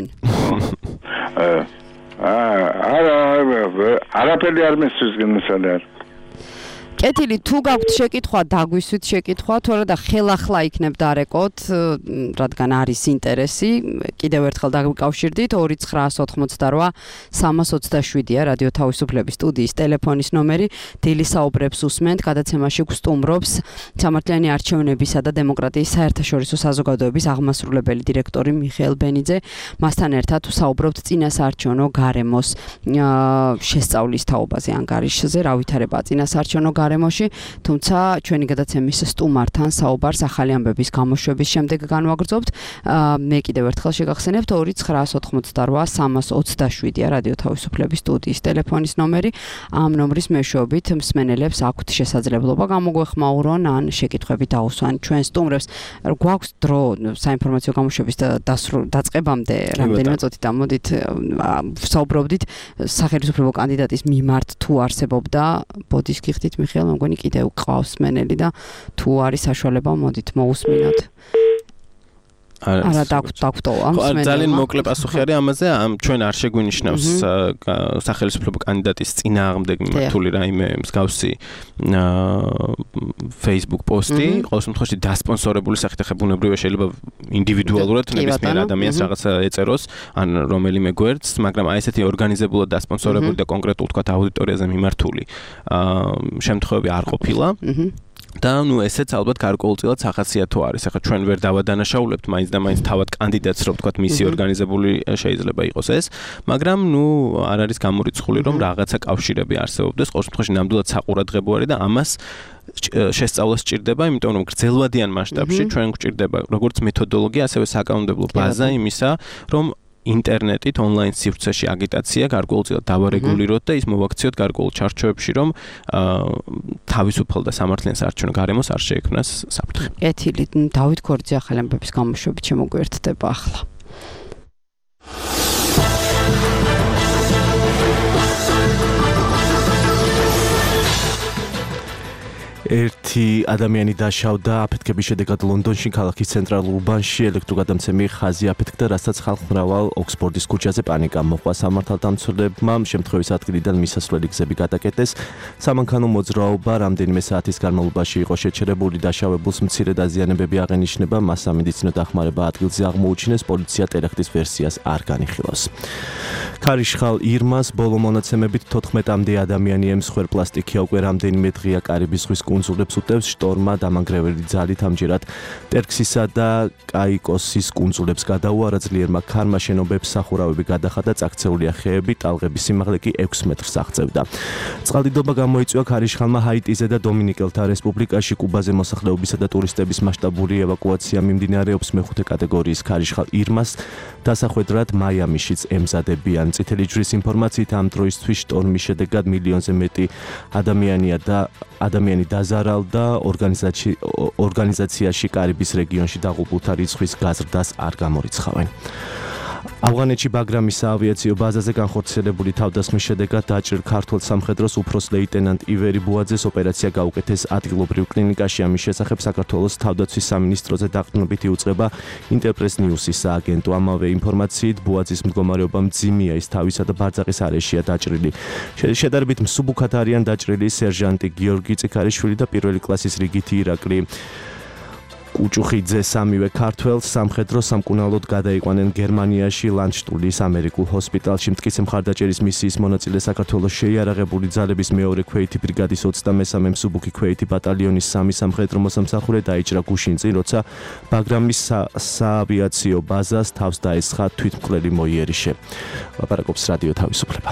Speaker 6: აა არა არაფერი არ მესწრის გენსალარ
Speaker 3: კეთილი, თუ გაქვთ შეკითხვა, დაგვისვით შეკითხვა, თორე და ხელახლა იქნებ დარეკოთ, რადგან არის ინტერესი, კიდევ ერთხელ დაგვიკავშირდით ორი ცხრაასი ოთხმოცდარვა სამას ოცდაშვიდია რადიო თავისუფლების სტუდიის ტელეფონის ნომერი, დილი საუბრებს უსმენთ, გადაცემაში გვსტუმრობს სამართლიანი არჩევნებისა და დემოკრატიის საერთაშორისო საზოგადოების აღმასრულებელი დირექტორი მიხეილ ბენიძე, მასთან ერთად ვსაუბრობთ წინა საარჩევნო გარემოს შესწავლის თაობაზე, ანგარიშზე, რა ვითარებაა წინა საარჩევნო გარემოში, თუმცა ჩვენი გადაცემის სტუმართან საუბარს ახალი ამბების გამოშვების შემდეგ განვაგრძობთ. მე კიდევ ერთხელ შეგახსენებთ ორი ცხრაასი ოთხმოცდარვა სამას ოცდაშვიდია რადიო თავისუფლების სტუდიის ტელეფონის ნომერი. ამ ნომრის მეშვეობით მსმენელებს აქვთ შესაძლებლობა გამოგვეხმაურონ ან შეკითხვები დაუსვან ჩვენ სტუმრებს. გვაქვს დრო საინფორმაციო გამოშვების დაწყებამდე რამდენიმე წუთით ამოდით საუბრობდით სახელმწიფო კანდიდატის მიმართ თუ არსებობდა ბოდის გიხდით მიხეილ, მე მგონი კიდევ ყავს მენელი და თუ არის საშუალება, მოდით მოусმინოთ. არა დაგვტოვა მსმენელმა.
Speaker 5: ძალიან მოკლე პასუხი არის ამაზე, ჩვენ არ შეგვინიშნავს სახელმწიფო კანდიდატის წინააღმდეგ მიმართული რაიმე მსგავსი Facebook პოსტი, ყოველ შემთხვევაში დასპონსორებული სახით ახლა ბუნებრივია შეიძლება ინდივიდუალურად ნებისმიერ ადამიანს რაღაცა ეწეროს ან რომელიმე გვერდს, მაგრამ აი ესეთი ორგანიზებულად დასპონსორებული და კონკრეტულ თქვათ აუდიტორიაზე მიმართული შემთხვევები არ ყოფილა. და ნუ ესეც ალბათ გარკვეულწილად სახასიათო არის. ახლა ჩვენ ვერ დავადანაშაულებთ მაინც და მაინც თავად კანდიდატს, რომ თქვათ მისი ორგანიზებული შეიძლება იყოს ეს, მაგრამ ნუ არ არის გამორიცხული, რომ რაღაცა კავშირები არსებობდეს, ყოველ შემთხვევაში ნამდვილად საყურადღებო არის და ამას შესწავლა სჭირდება, იმიტომ რომ გრძელვადიან მასშტაბში ჩვენ გვჭირდება როგორც მეთოდოლოგია, ასევე საკანონმდებლო ბაზა იმისა, რომ ინტერნეტით ონლაინ სივრცეში აგიტაცია გარკვეულწილად დავარეგულიროთ და ის მოვაქციოთ გარკვეულ ჩარჩოებში, რომ თავისუფალ და სამართლიან საარჩევნო გარემოს არ შეექმნას საფრთხე.
Speaker 3: კეთილი, დავით ქორიძე ახალი ამბების გამოშვებით შემოგვიერთდება ახლა.
Speaker 2: ერთი ადამიანი დაშავდა აფეთქების შედეგად ლონდონში ქალაქის ცენტრალურ უბანში ელექტროგადამცემი ხაზი აფეთქდა, რასაც ხალხ მრავალ ოქსფორდის ქუჩაზე პანიკა მოჰყვა. სამართალდამცველებმა შემთხვევის ადგილიდან მისასვლელი გზები გადაკეტეს. სამანქანო მოძრაობა რამდენიმე საათის განმავლობაში იყო შეჩერებული. დაშავებულს მცირე დაზიანებები აღენიშნება, მას სამედიცინო დახმარება ადგილზე აღმოუჩინეს, პოლიცია ტერაქტის ვერსიას არ განიხილავს. ქარიშხალ ირმას ბოლო მონაცემებით თოთხმეტამდე ადამიანი ემსხვერ პლასტიკია უკვე რამდენიმე დღეა კარიბის ზღვის კუნძულებს უტევს შტორმა დამანგრეველი ძალით ამჯერად ტერქსისა და კაიკოსის კუნძულებს გადაუარა ძლიერმა ქარმა შენობებს სახურავები გადახადა, წაქცეულია ხეები, ტალღების სიმაღლე კი ექვს მეტრს აღწევდა. წყალდიდობა გამოიწვია ქარიშხალმა ჰაიტიზე და დომინიკელთა რესპუბლიკაში. კუბაზე მოსახლეობისა და ტურისტების მასშტაბური ევაკუაცია მიმდინარეობს. მეხუთე კატეგორიის ქარიშხალ ირმას დასახვედრად მაიამიშიც ემზადებიან. წითელი ჯვრის ინფორმაციით ამ დროისთვის შტორმის შედეგად მილიონზე მეტი ადამიანია და ადამიანი დაზარალდა. ორგანიზაციაში კარიბის რეგიონში დაღუპულთა რიცხვის გაზრდას არ გამორიცხავენ. ავღანეთში ბაგრამის საავიაციო ბაზაზე განხორციელებული თავდასხმის შედეგად დაჭრილ ქართველ სამხედროს უფროს ლეიტენანტ ივერი ბუაძეს ოპერაცია გაუკეთეს ადგილობრივ კლინიკაში. ამის შესახებ საქართველოს თავდაცვის სამინისტროზე დაყრდნობით იუწყება ინტერპრეს ნიუსის სააგენტო. ამავე ინფორმაციით ბუაძის მდგომარეობა მძიმეა, ის თავისა და ბარძაყის არეშია დაჭრილი. შედარებით მსუბუქად არიან დაჭრილი სერჟანტი გიორგი წიქარიშვილი და პირველი კლასის რიგითი ირაკლი კუჭუხიძე. სამივე ქართველს სამხედრო სამკურნალოდ გადაიყვანენ გერმანიაში ლანდშტულის ამერიკულ ჰოსპიტალში. მტკიცე მხარდაჭერის მისიის მონაწილე საქართველოს შეიარაღებული ძალების მეორე ქვეითი ბრიგადის ოცდამესამე მსუბუქი ქვეითი ბატალიონის სამი სამხედრო მოსამსახურე დაიჭრა გუშინწინ, როცა ბაგრამის საავიაციო ბაზას თავს დაესხა თვითმკვლელი მოიერიშე. ლაპარაკობს რადიო თავისუფლება.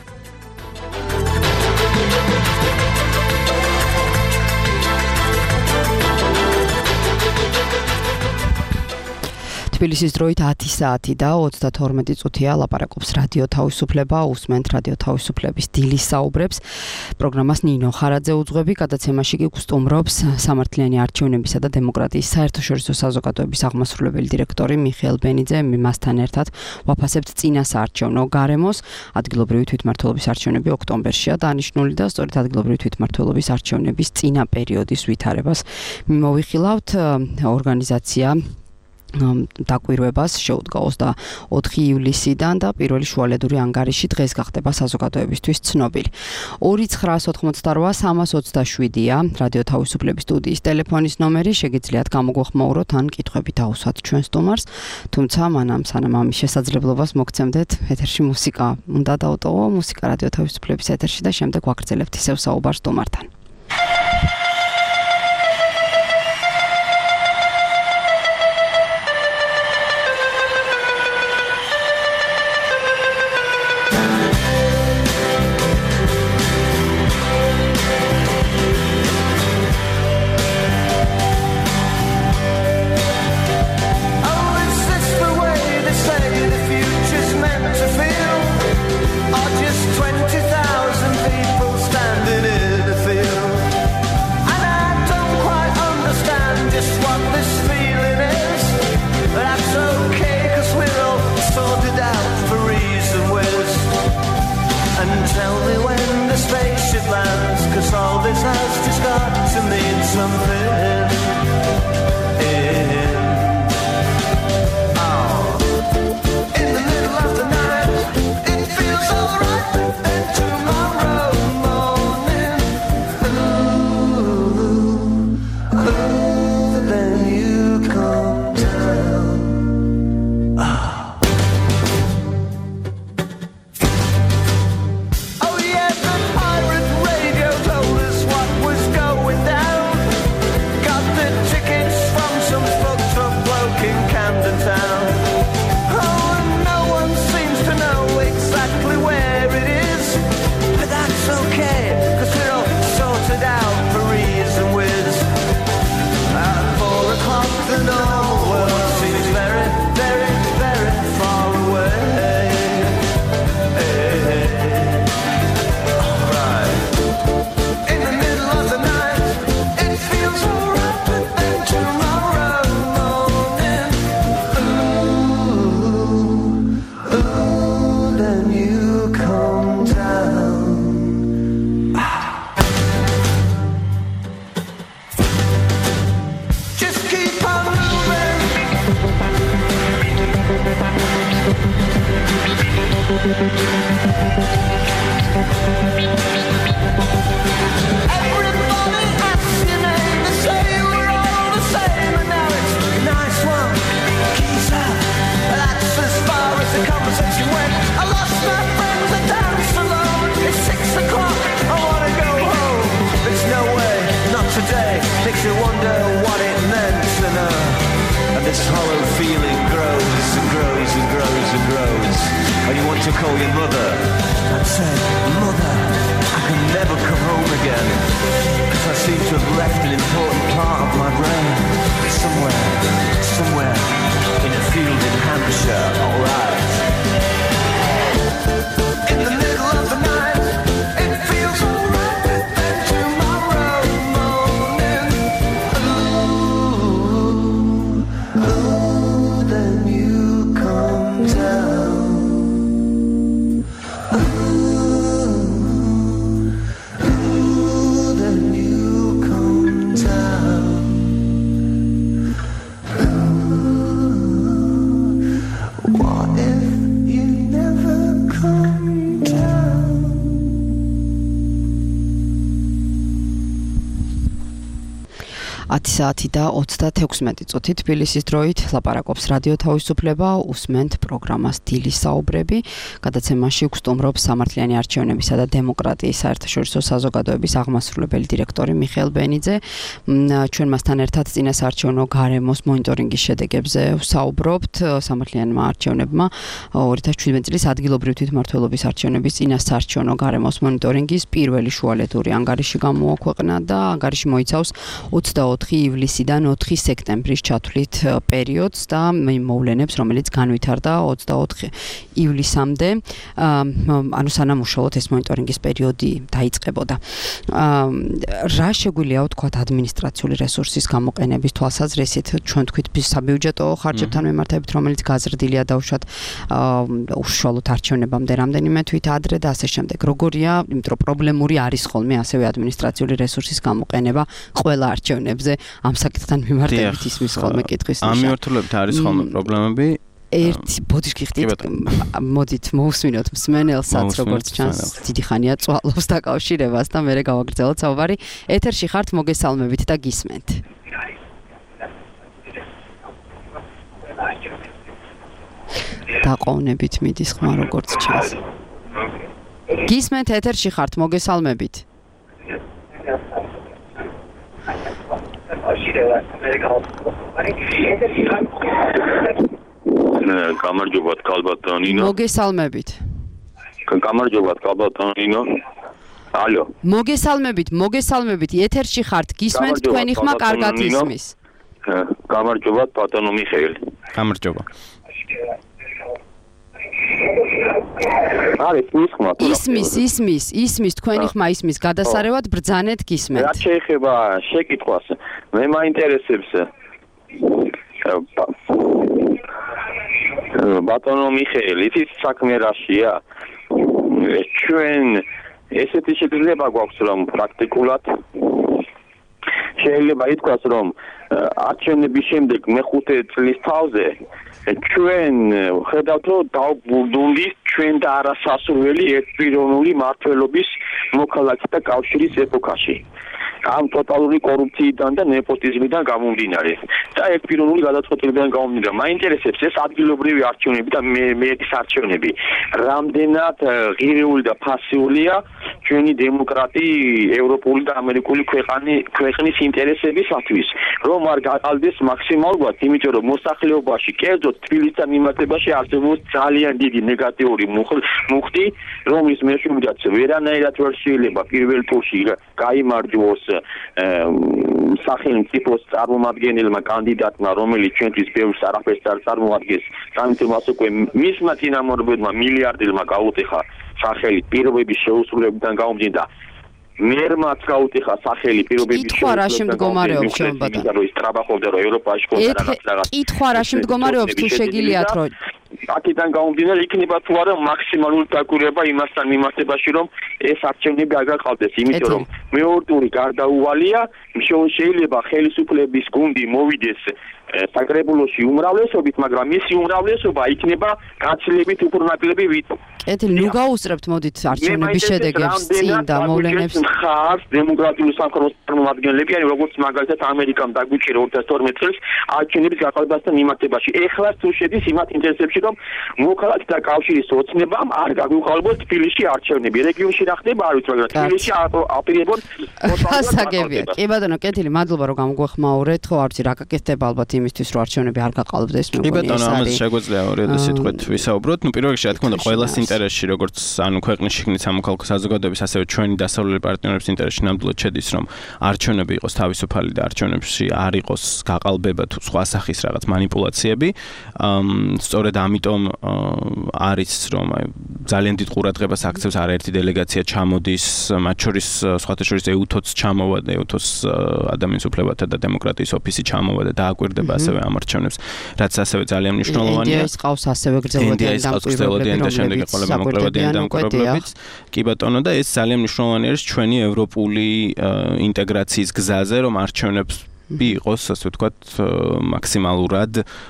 Speaker 2: თბილისის დროით ათი საათი და ოცდათორმეტი წუთია. ლაპარაკობს რადიო თავისუფლება, უსმენთ რადიო თავისუფლების დილის საუბრებს. პროგრამას ნინო ხარაძე უძღვები, გადაცემაში კი გსტუმრობს სამართლიანი არჩევნებისა და დემოკრატიის საერთაშორისო საზოგადოების აღმასრულებელი დირექტორი მიხეილ ბენიძე. მასთან ერთად ვაფასებთ წინა საარჩევნო გარემოს. ადგილობრივი თვითმმართველობის არჩევნები ოქტომბერშია დანიშნული და სწორედ ადგილობრივი თვითმმართველობის არჩევნების წინა პერიოდის ვითარებას მიმოვიხილავთ. ორგანიზაცია დაკვირვებას შეუდგა ოცდაოთხი ივლისიდან და პირველი შუალედური ანგარიში დღეს გახდება საზოგადოებისთვის ცნობილი. ორი ცხრა ოთხმოცდარვა სამას ოცდაშვიდია რადიო თავისუფლების სტუდიის ტელეფონის ნომერი. შეგიძლიათ გამოგვეხმაუროთ ან კითხვები დაუსვათ ჩვენ სტუმარს. თუმცა მანამ სანამ ამის შესაძლებლობას მოგცემდეთ, ეთერში მუსიკა უნდა დავტოვო. მუსიკა რადიო თავისუფლების ეთერში და შემდეგ ვაგრძელებთ ისევ საუბარს სტუმართან.
Speaker 4: Feel
Speaker 7: Makes you wonder what it meant to know. And this hollow feeling grows and grows and grows and grows. And you want to call your mother and say, Mother, I can never come home again, because I seem to have left an important part of my brain somewhere, somewhere in a field in Hampshire, alright. In the middle of the night, it feels alright, and then tomorrow morning, ooh, ooh, then you come down. Ooh, ooh, then you come down. Ooh, what if you never come down?
Speaker 3: ათი საათი და ოცდათექვსმეტი წუთი თბილისის დროით ლაპარაკობს რადიო თავისუფლება, უსმენთ პროგრამას დილის საუბრები. გადაცემაში გვსტუმრობს სამართლიანი არჩევნებისა და დემოკრატიის საერთაშორისო საზოგადოების აღმასრულებელი დირექტორი მიხეილ ბენიძე. ჩვენ მასთან ერთად წინასაარჩევნო გარემოს მონიტორინგის შედეგებზე ვსაუბრობთ. სამართლიანმა არჩევნებმა ორი ათას შვიდმეტი წლის ადგილობრივი თვითმმართველობის არჩევნების წინასაარჩევნო გარემოს მონიტორინგის პირველი შუალედური ანგარიში გამოაქვეყნა და ანგარიში მოიცავს ოცდაოთხი ივლისიდან ოთხი სექტემბრის ჩათვლით პერიოდს და მოვლენებს, რომელიც განვითარდა ოცდაოთხი ივლისამდე, ანუ სანამ უშუალოდ ეს მონიტორინგის პერიოდი დაიწყებოდა. რა შეგვიძლია ვთქვათ ადმინისტრაციული რესურსის გამოყენების თვალსაზრისით, ჩვენ თქვით საბიუჯეტო ხარჯებთან მიმართებით, რომელიც გაზრდილია დავუშვათ უშუალოდ არჩევნებამდე რამდენიმე თვით ადრე და ასე შემდეგ. როგორია, იმიტომ რომ პრობლემური არის ხოლმე ასევე ადმინისტრაციული რესურსის გამოყენება ყველა არჩევნებზე. ამ საკითხთან მიმართებით ისმის ხოლმე კითხვის ნიშანი.
Speaker 5: ამ მიმართულებით არის ხოლმე პრობლემები.
Speaker 3: ერთი ბოდიშკი ხდით, მოდით მოვუსმინოთ მსმენელსაც, როგორც ჩანს, დიდი ხანია წვალობს დაკავშირებას და მერე გავაგრძელოთ საუბარი. ეთერში ხართ, მოგესალმებით და გისმენთ. დაყოვნებით მიდის ხმა, როგორც ჩანს. გისმენთ, ეთერში ხართ, მოგესალმებით.
Speaker 6: გამარჯობათ კალბატონინო.
Speaker 3: მოგესალმებით.
Speaker 6: გამარჯობათ კალბატონინო. ალო.
Speaker 3: მოგესალმებით, მოგესალმებით. ეთერში ხართ, გისმენთ, თქვენი ხმა კარგად ისმის.
Speaker 6: გამარჯობათ ბატონო მიხეილი.
Speaker 5: გამარჯობა.
Speaker 6: არის მიხმა.
Speaker 3: ისმის, ისმის, ისმის, თქვენი ხმა ისმის, გადასარევად ბრძანეთ გისმენთ.
Speaker 6: რა შეეხება შეკითხვას? მე მაინტერესებს ბატონო მიხეილი, იცით საქმე რაშია? ჩვენ ესეთი შეგრძნება გვაქვს, რომ პრაქტიკულად შეიძლება ითქვას, რომ არჩევნების შემდეგ მეხუთე წლის თავზე ჩვენ ხედავთ, რომ დაუბრუნდით ჩვენ და არასასურველი ერთპიროვნული მმართველობის მოქალაქეთა კავშირის ეპოქაში. ამ ტოტალური კორუფციიდან და ნეპოტიზმიდან გამომდინარე და ერთპიროვნული გადაწყვეტილებიდან გამომდინარე. მაინტერესებს ეს ადგილობრივი არჩევნები და მეერის არჩევნები. რამდენად ღირეული და ფასიურია ჩვენი დემოკრატი ევროპული და ამერიკული ქვეყნის ინტერესებისათვის, რომ არ გაყალბდეს მაქსიმალურად, იმიტომ რომ მოსახლეობაში, კერძოდ თბილისთან მიმართებაში არსებობს ძალიან დიდი ნეგატიური მუხტი, რომლის მეშვიდაც ვერანაირად ვერ შეიძლება პირველ ტურში გაიმარჯვოს სახელმწიფოს წარმომადგენელმა კანდიდატმა, რომელიც ჩვენთვის ბევრს არაფერს არ წარმოადგენს, ამიტომ უკვე მისმა წინამორბედმა მილიარდელმა გაუტეხა სახელი პირობების შეუსრულებიდან გამომდინდა. მერმაც გაუტეხა სახელი პირობების
Speaker 3: შეუსრულებიდან. კითხვა რა შემდგომარეობს შემბატონო?
Speaker 6: რომ ის ტრაბახობდა რომ ევროპაში კონდა რაღაც რაღაც.
Speaker 3: კითხვა რა შემდგომარეობს თუ შეგიძლიათ რომ
Speaker 6: აქედან გამომდინარე იქნება თუ არა მაქსიმალური დაკვირვება იმასთან მიმართებაში, რომ ეს არჩევნები არ გაყალბდეს, იმიტომ რომ მეორტური გარდაუვალია, შეიძლება ხელისუფლების გუნდი მოვიდეს საკრებულოში უმრავლესობით, მაგრამ მისი უმრავლესობა იქნება გაცილებით უფრო ნაკლები ვით.
Speaker 3: კეთილი, ნუ გაუსწრებთ მოდით არჩევნების შედეგებს წინ და მოვლენებს.
Speaker 6: ხარ დემოკრატიული სამხედრო წარმომადგენლები, ან როგორც მაგალითად ამერიკამ დაგვიჭირა ორი ათას თორმეტ წელს არჩევნების გაყალბასთან მიმართებაში. ეხლა თუ შედის იმათ ინტერესებში, რომ მოქალაქეთა და კავშირის ოცნებამ არ გაგვიყალბოს თბილისში არჩევნები. რეგიონში რა ხდება არ ვიცი, მაგრამ თბილისში აპირებოდ
Speaker 3: გასაგებია. კი ბატონო, კეთილი, მადლობა რომ გამოგვეხმაურეთ. ხო, არ ვიცი რა გაკეთდება ალბათ იმისთვის რომ არჩევნები არ გაყალბდეს, მე
Speaker 5: მგონი ეს არის. კი ბატონო, ამას შეგვიძლია ორი სიტყვით ვისაუბროთ. ნუ პირველ რიგში რა თქმა უნდა ყველას ინტერესში, როგორც ანუ ქვეყნის შიგნით სამოქალაქო საზოგადოების, ასევე ჩვენი დასავლელი პარტნიორების ინტერესში ნამდვილად შედის, რომ არჩევნები იყოს თავისუფალი და არჩევნებში არ იყოს გაყალბება თუ სხვა სახის რაღაც манипуляციები. სწორედ ამიტომ არის რომ ძალიან დიდ ყურადღებას აქცევს არაერთი დელეგაცია ჩამოდის, მათ შორის სხვათა შორის ეუთოც ჩამოვა და ეუთოს ადამიანის უფლებათა და დემოკრატიის ოფისი ჩამოვა და დააკვირდება ასევე ამ არჩევნებს, რაც ასევე ძალიან მნიშვნელოვანია.
Speaker 3: ინდიის ყავს ასევე გრძელვადიანი დამკვირვებლები
Speaker 5: და შემდეგ ეყოლება მოკლევადიანი დამკვირვებლებიც. კი ბატონო, და ეს ძალიან მნიშვნელოვანი არის ჩვენი ევროპული ინტეგრაციის გზაზე, რომ არჩევნებს იყოს, ასე ვთქვათ, მაქსიმალურად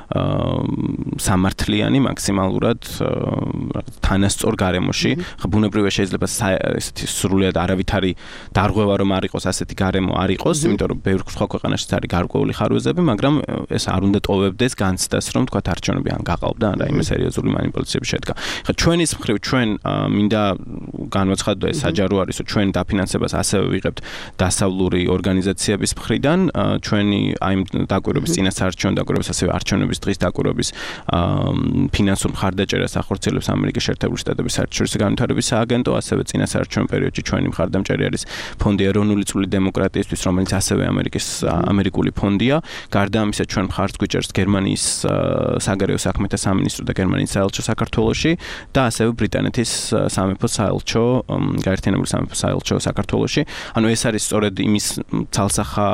Speaker 5: სამართლიანი, მაქსიმალურად თანასწორ გარემოში. ბუნებრივია შეიძლება ესეთი სრულიად არავითარი დარღვევა რომ არ იყოს, ასეთი გარემო არ იყოს, იმიტომ რომ ბევრ სხვა ქვეყანაშიც არის გარკვეული ხარვეზები, მაგრამ ეს არ უნდა ტოვებდეს განცდას, რომ თქვათ არჩევნები ან გაყალბდა, ან რაიმე სერიოზული манипуляციები შედგა. ხა ჩვენის მხრივ ჩვენ მინდა განვაცხადო ეს საჯარო არის, რომ ჩვენ დაფინანსებას ასევე ვიღებთ დასავლური ორგანიზაციების მხრიდან. ჩვენი აი დაკვირვების წინასაარჩევნო დაკვირვების ასევე არჩევნების დღის დაკვირვების ფინანსურ მხარდაჭერას ახორციელებს ამერიკის შეერთებული შტატების საერთაშორისო განვითარების სააგენტო, ასევე წინასაარჩევნო პერიოდში ჩვენი მხარდამჭერი არის ფონდი ეროვნული წვლილი დემოკრატიისთვის, რომელიც ასევე ამერიკის ამერიკული ფონდია. გარდა ამისა ჩვენ მხარს გვიჭერს გერმანიის საგარეო საქმეთა სამინისტრო და გერმანიის საელჩო საქართველოში და ასევე ბრიტანეთის სამეფო საელჩო, გაერთიანებული სამეფო საელჩო საქართველოში. ანუ ეს არის სწორედ იმის ცალსახა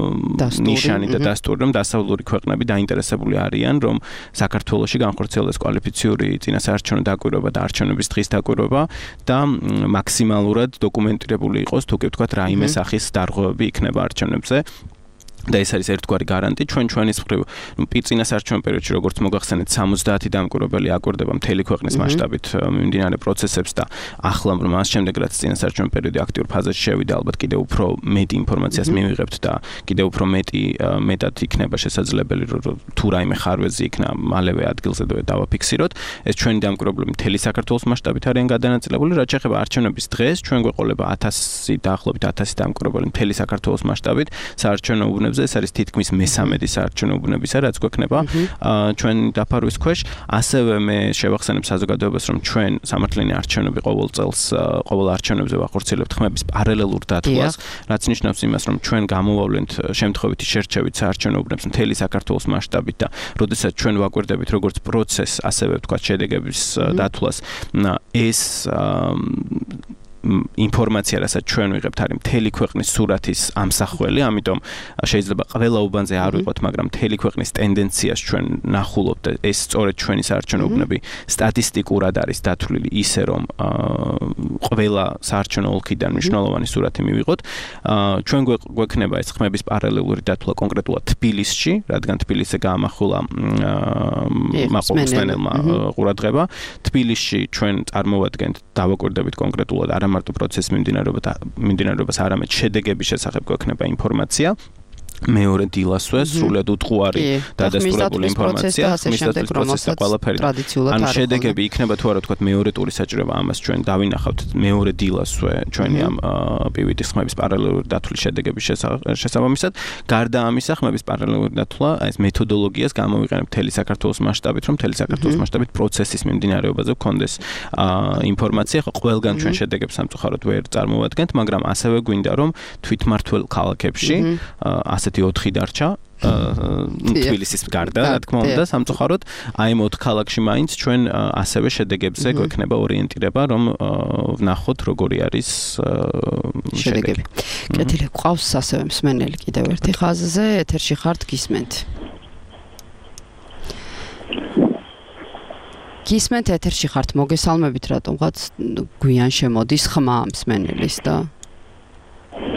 Speaker 5: ნიშანი და დასტური, რომ დასავლური ქვეყნები დაინტერესებული არიან, რომ საქართველოში განხორციელდეს კვალიფიციური წინასაარჩევნო დაკვირვება და არჩევნების დღის დაკვირვება და მაქსიმალურად დოკუმენტირებული იყოს, თუ კი ვთქვათ, რაიმე სახის დარღვევები იქნება არჩევნებზე. და ეს არის ერთგვარი გარანტი ჩვენ ჩვენის მხრივ წინასაარჩევნო პერიოდში როგორც მოგახსენეთ სამოცდაათი დამკვირვებელი აკვირდება მთელი ქვეყნის მასშტაბით მიმდინარე პროცესებს და ახლა რომ მას შემდეგ რაც წინასაარჩევნო პერიოდი აქტიურ ფაზაში შევიდა, ალბათ კიდევ უფრო მეტი ინფორმაციას მივიღებთ და კიდევ უფრო მეტი მეტად იქნება შესაძლებელი რომ თუ რაიმე ხარვეზი იქნა მალევე ადგილზე დავაფიქსიროთ. ეს ჩვენი დამკვირვებლები მთელი საქართველოს მასშტაბით არიან გადანაწილებული, რაც შეეხება არჩევნების დღეს ჩვენ გვეყოლება ათასი დაახლოებით ათასი დამკვირვებელი მთელი საქართველოს მასშტაბით საარჩევნო უბნებს. ეს არის თითქმის მესამედი საარჩევნო უბნებისა, რაც გვექნება ჩვენ დაფარვის ქვეშ. ასევე მე შევახსენებ საზოგადოებას, რომ ჩვენ სამართლიანი არჩევნები ყოველ წელს ყოველ არჩევნებზე ვახორციელებთ ხმების პარალელურ დათვლას, რაც ნიშნავს იმას, რომ ჩვენ გამოვავლენთ შემთხვევითი შერჩევით საარჩევნო უბნებს მთელი საქართველოს მასშტაბით და როდესაც ჩვენ ვაკვირდებით როგორც პროცესს, ასევე ვთქვათ შედეგების დათვლას, ეს ინფორმაცია, რასაც ჩვენ ვიღებთ, არის მთელი ქვეყნის სურათის ამსახველი, ამიტომ შეიძლება ყველა უბანზე არ ვიყოთ, მაგრამ მთელი ქვეყნის ტენდენციას ჩვენ ნახულობთ და ეს სწორედ ჩვენი საარჩევნო უბნები სტატისტიკურად არის დათვლილი ისე, რომ ყველა საარჩევნო ოლქიდან მნიშვნელოვანი სურათი მივიღოთ. ჩვენ გვექნება ეს ხმების პარალელური დათვლა კონკრეტულად თბილისში, რადგან თბილისზე გაამახვილა მაყურებელმა ყურადღება. თბილისში ჩვენ წარმოვადგენთ დავაკვირდებით კონკრეტულად არა მარტო პროცესის მიმდინარეობას, არამედ შედეგების შესახებ გვექნება ინფორმაცია. მეორე დილასვე სრულად უტყუარი დადასტურებული ინფორმაცია, მისდასტურების პროცესი და ყველაფერი. ანუ შედეგები იქნება თუ არა ვთქვათ მეორე ტურის საჭიროება, ამას ჩვენ დავინახავთ მეორე დილასვე ჩვენი ამ პი ვი ტის ხმების პარალელური დათვლის შედეგების შესაბამისად. გარდა ამისა, ხმების პარალელური დათვლა, ეს მეთოდოლოგიას გამოვიყენებთ მთელი საქართველოს მასშტაბით, რომ მთელი საქართველოს მასშტაბით პროცესის მიმდინარეობაზე გქონდეს ინფორმაცია. ხო, ყველგან ჩვენ შედეგებს სამწუხაროდ ვერ წარმოვადგენთ, მაგრამ ასევე გვინდა რომ თვითმმართველ ქალაქებში ასეთი ოთხი დარჩა თბილისის გარდა, რა თქმა უნდა, სამწუხაროდ, აი ამ ოთხ ქალაქში მაინც ჩვენ ასევე შედეგებზე გვექნება ორიენტირება, რომ ვნახოთ როგორი არის შედეგები.
Speaker 3: კეთილი, ყავს ასევე მსმენელი კიდევ ერთი ხაზზე, ეთერში ხართ, გისმენთ. გისმენთ, ეთერში ხართ, მოგესალმებით, რატომღაც გვიან შემოდის ხმა მსმენელის და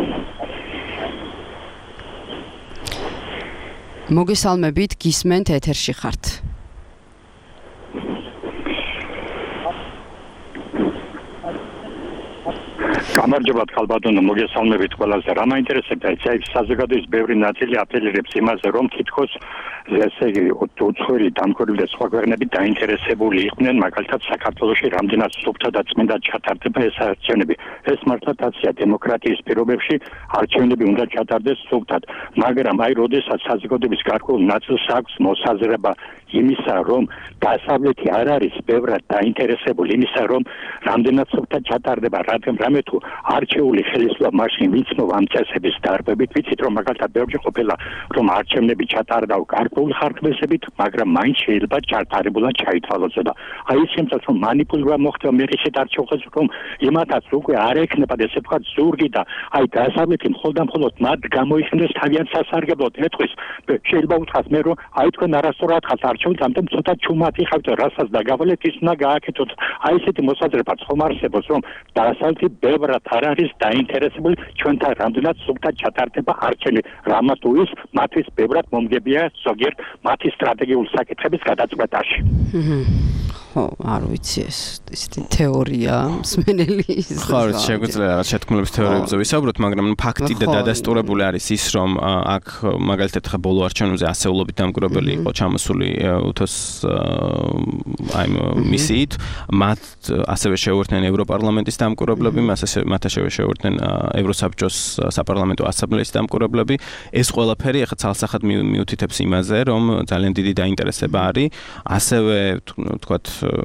Speaker 3: მოგესალმებით, გისმენთ ეთერში ხართ.
Speaker 8: გამარჯობათ ხალბატონო, მოგესალმებით ყველაზე. რა მაინტერესებდა, ეს საზოგადოების ბევრი ნაწილი აპელირებს იმაზე, რომ თითქოს ესე იგი უცხოელი დამკვირვებლები და სხვა ქვეყნები დაინტერესებული იყვნენ მაგალითად საქართველოში რამდენად სუფთა და წმინდად ჩატარდება ეს არჩევნები. ეს მართლაც აცია დემოკრატიის პირობებში არჩევნები უნდა ჩატარდეს სუფთად, მაგრამ აი როდესაც საზოგადოების გარკვეულ ნაწილს აქვს მოსაზრება იმისა, რომ დასავლეთი არ არის ბევრად დაინტერესებული იმისა, რომ რამდენად სუფთად ჩატარდება, რადგან რამე თუ არჩეული ხელისუფლება მაშინ ვიცნობ ამ წესების დარბებით, ვიცით რომ მაგალითად ბევრი ყოფილა რომ არჩევნები ჩატარდა გარკვეული ხარკბესებით, მაგრამ მაინც შეიძლება ჩატარებულად ჩაითვალოს და აი ეს შემთხვევით რომ манипуლირება მოხდება მე ისეთ არჩევნებს რომ იმათაც უკვე არ ექნება ესე ვთქვათ ზურგი და აი დასავლეთი მხოლოდ და მხოლოდ მათ გამოიხსნეს თავიანთ სასარგებლოდ ეთქვის შეიძლება უთხრას მე რომ აი თქვენ არასწორად ხართ არჩევნით ამიტომ ცოტა ჩუმად იხავთ რასაც დაგავალეთ ის უნდა გააკეთოთ აი ესეთი მოსაზრებაც ხომ არსებობს რომ დასავლეთი ბევრად არ არის დაინტერესებული ჩვენთან რამდენად სუფთად ჩატარდება არჩევნები რამათუის მათთვის ბევრად მომგებია ზოგიერთ მათი სტრატეგიული საკითხების გადაწყვეტაში.
Speaker 3: ხო, არ ვიცი ეს ისეთი თეორია მსმენელი ის.
Speaker 5: ხო, შეგვიძლია რაღაც შეთქმულების თეორიებზე ვისაუბროთ, მაგრამ ფაქტი და დადასტურებული არის ის, რომ აქ მაგალითად ხა ბოლო არჩევნებზე ასეულობით დამკვირვებელი იყო ჩამოსული უთოს აი მისიით, მათ ასევე შეუერთდნენ ევროპარლამენტის დამკვირვებლები, მათ ასევე შეუერთდნენ ევროსაბჭოს საპარლამენტო ასამბლეის დამკვირვებლები. ეს ყველაფერი ახლა ცალსახად მიუთითებს იმაზე, რომ ძალიან დიდი დაინტერესება არის, ასევე თქვათ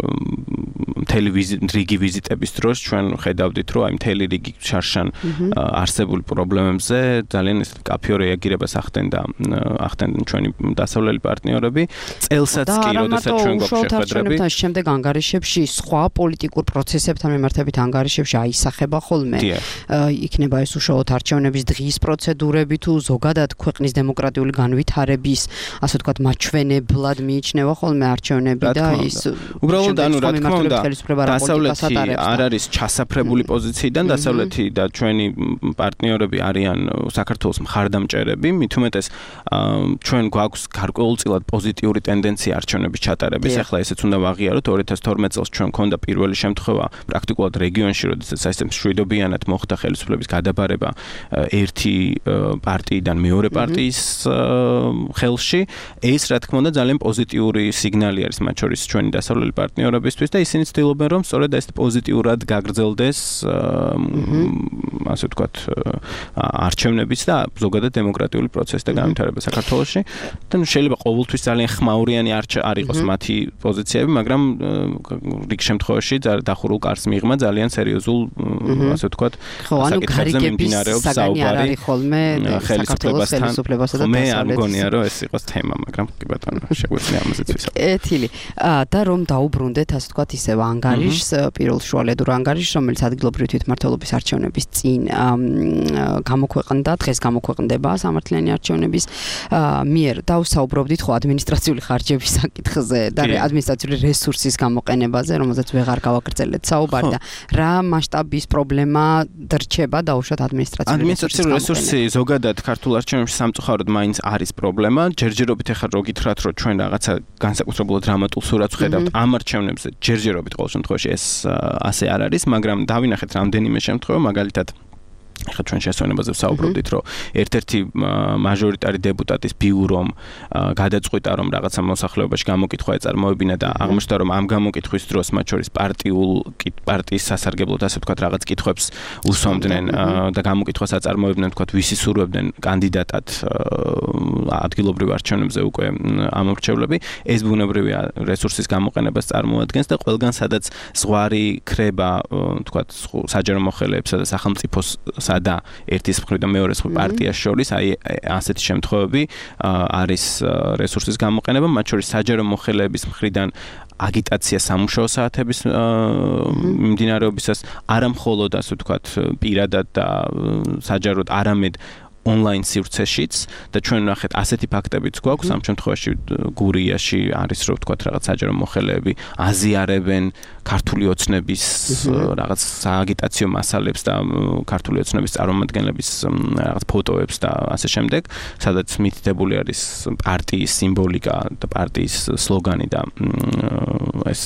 Speaker 5: მთელი რიგი ვიზიტების დროს ჩვენ ხედავდით, რომ აი მთელი რიგი შარშან არსებული პრობლემებზე ძალიან ეს კაფეო რეაგირებას ახდენდა ახდენდნენ ჩვენი დასავლელი პარტნიორები. წელსაც კი, როდესაც ჩვენ გვაქვს
Speaker 3: შემდეგ ანგარიშებში სხვა პოლიტიკურ პროცესებთან მიმართებით ანგარიშებში აისახება ხოლმე. იქნება ეს უშუალოდ არჩევნების დღის პროცედურები თუ ზოგადად ქვეყნის დემოკრატიული განვითარების, ასე ვთქვათ, მაჩვენებლად მიიჩნევა ხოლმე არჩევნები და ის
Speaker 5: უბრალოდ ანუ რა თქმა უნდა დასავლეთი არ არის ჩასაფრებული პოზიციიდან დასავლეთი და ჩვენი პარტნიორები არიან საქართველოს მხარდამჭერები მით უმეტეს ჩვენ გვაქვს გარკვეულწილად პოზიტიური ტენდენცია არჩევნების ჩატარების ახლა ესეც უნდა ვაღიაროთ ორი ათას თორმეტ წელს ჩვენ მქონდა პირველი შემთხვევა პრაქტიკულად რეგიონში როდესაც ეს მშვიდობიანად მოხდა ხელისუფლების გადაბარება ერთი პარტიიდან მეორე პარტიის ხელში ეს რა თქმა უნდა ძალიან პოზიტიური სიგნალი არის მათ შორის ჩვენი დასავლელი პარტნიორებისთვის და ისინი ცდილობენ რომ სწორედ ეს პოზიტიურად გაგრძელდეს ასე ვთქვათ არჩევნების და ზოგადად დემოკრატიული პროცესი და განვითარება საქართველოში და შეიძლება ყოველთვის ძალიან ხმაურიანი არ იყოს მათი პოზიციები მაგრამ რიგ შემთხვევაში დახურულ კარს მიღმა ძალიან სერიოზულ ასე ვთქვათ საკითხებზე მიმდინარეობს საუბარი ხელისუფლებასთან და მე არ მგონია რომ ეს იყოს თემა მაგრამ კი ბატონო შეგვიძლია ამაზეც ვისაუბროთ
Speaker 3: ეთილი და რომ დაუბრუნდეთ ასე ვთქვათ ისევ ანგარიშს პირველ შუალედურ ანგარიშს რომელიც ადგილობრივი თვითმმართველობის არჩევნების წინ გამოქვეყნდა დღეს გამოქვეყნდება სამართლიანი არჩევნების მიერ დავსაუბრობდით ხო ადმინისტრაციული ხარჯების საკითხზე და ადმინისტრაციული რესურსის გამოყენებაზე რომელზეც ვეღარ გავაგრძელეთ საუბარი და რა მასშტაბის პრობლემა დრჩება დაუშვათ ადმინისტრაციული
Speaker 5: ადმინისტრაციული რესურსი ზოგადად ქართულ არჩევნებში სამწუხაროდ მაინც არის პრობლემა ჯერჯერობით ახლა რო გითხრათ რომ ჩვენ რაღაცა განსაკუთრებულად დრამატულ სურათს ხედავთ ამ არჩევნებზე ჯერჯერობით ყოველ შემთხვევაში ეს ასე არ არის მაგრამ დავინახეთ რამდენიმე შემთხვევა მაგალითად ახლა ჩვენ შესვენებაზე ვსაუბრობდით, რომ ერთ-ერთი მაჟორიტარი დეპუტატის ბიურომ გადაწყვიტა, რომ რაღაცა მოსახლეობაში გამოკითხვა ეწარმოებინა და აღმოჩნდა, რომ ამ გამოკითხვის დროს მათ შორის პარტიულ პარტიის სასარგებლოდ ასე ვთქვათ, რაღაც კითხვებს უსვამდნენ და გამოკითხვას აწარმოებდნენ, ვთქვათ, ვისი სურვებდნენ კანდიდატად ადგილობრივ არჩევნებზე უკვე ამორჩევლები. ეს ბუნებრივია რესურსის გამოყენებას წარმოადგენს და ყველგან სადაც ზღვარი ქრება, ვთქვათ, საჯარო მოხელეებსა და სახელმწიფოს და ერთის მხრიდან მეორეს პარტიას შორის აი ასეთი შემთხვევები არის რესურსის გამოყენება მათ შორის საჯარო მოხელეების მხრიდან აგიტაცია სამუშაო საათების მიმდინარეობისას არა მხოლოდ ასე ვთქვათ პირადად და საჯაროდ არამედ ონლაინ სივრცეშიც და ჩვენ ნახეთ ასეთი ფაქტებიც გვაქვს ამ შემთხვევაში გურიაში არის რო ვთქვათ რაღაც საჯარო მოხელეები აზიარებენ ქართული ოცნების რაღაც სააგიტაციო მასალებს და ქართული ოცნების წარმომადგენლების რაღაც ფოტოებს და ასე შემდეგ, სადაც მითითებული არის პარტიის სიმბოლიკა და პარტიის სლოგანი და ეს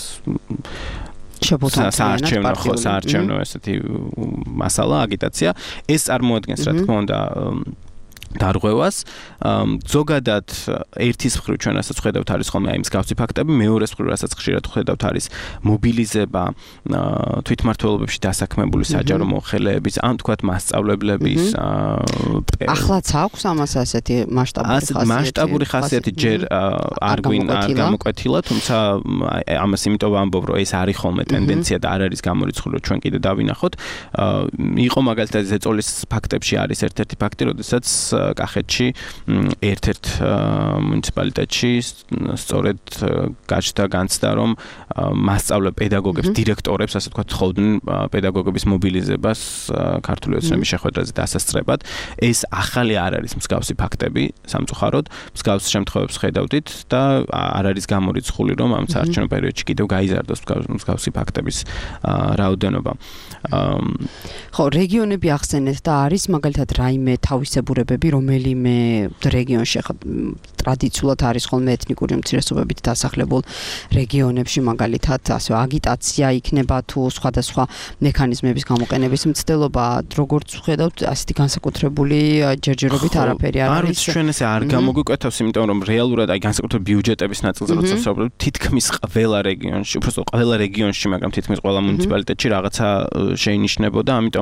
Speaker 5: საარჩევნო ხო საარჩევნო ესეთი მასალა აგიტაცია ეს წარმოადგენს რა თქმა უნდა დარღვევას ზოგადად ერთის მხრივ ჩვენ რასაც ხედავთ არის ხოლმე აი მსგავსი ფაქტები მეორეს მხრივ რასაც ხშირად ხედავთ არის მობილიზება თვითმმართველობებში დასაქმებული საჯარო მოხელეების ან თქვათ მასწავლებლების
Speaker 3: ახლაც აქვს ამას ასეთი მასშტაბური ხასიათი
Speaker 5: მასშტაბური ხასიათი ჯერ არ გვინ არ გამოკვეთილა თუმცა ამას იმიტომ ვამბობ რომ ეს არის ხოლმე ტენდენცია და არ არის გამორიცხული რომ ჩვენ კიდე დავინახოთ იყო მაგალითად ზეწოლის ფაქტებში არის ერთ-ერთი ფაქტი როდესაც კახეთში ერთ-ერთ მუნიციპალიტეტში სწორედ გაჩნდა განცდა რომ მასწავლებლ პედაგოგებს დირექტორებს ასე ვთქვათ თხოვდნენ პედაგოგების მობილიზებას ქართული ოცნების შეხვედრაზე დასასწრებად ეს ახალი არ არის მსგავსი ფაქტები სამწუხაროდ მსგავს შემთხვევებს ხედავდით და არ არის გამორიცხული რომ ამ საარჩევნო პერიოდში კიდევ გაიზარდოს მსგავსი ფაქტების რაოდენობა
Speaker 3: ხო რეგიონები ახსენეთ და არის მაგალითად რაიმე თავისებურებები რომელიმე რეგიონში ხა ტრადიციულად არის ხოლმე ეთნიკური უმცირესობებით დასახლებულ რეგიონებში მაგალითად ასე აგიტაცია იქნება თუ სხვადასხვა მექანიზმების გამოყენების მცდელობა როგორც ხედავთ ასეთი განსაკუთრებული ჯერჯერობით არაფერი არ არის
Speaker 5: არის ჩვენ ესე არ გამოგვიკვეთავს იმიტომ რომ რეალურად აი განსაკუთრებული ბიუჯეტების ნაწილზე როცა ვსაუბრობთ თითქმის ყველა რეგიონში უბრალოდ ყველა რეგიონში მაგრამ თითქმის ყველა მუნიციპალიტეტში რაღაცა შეინიშნებოდა ამიტომ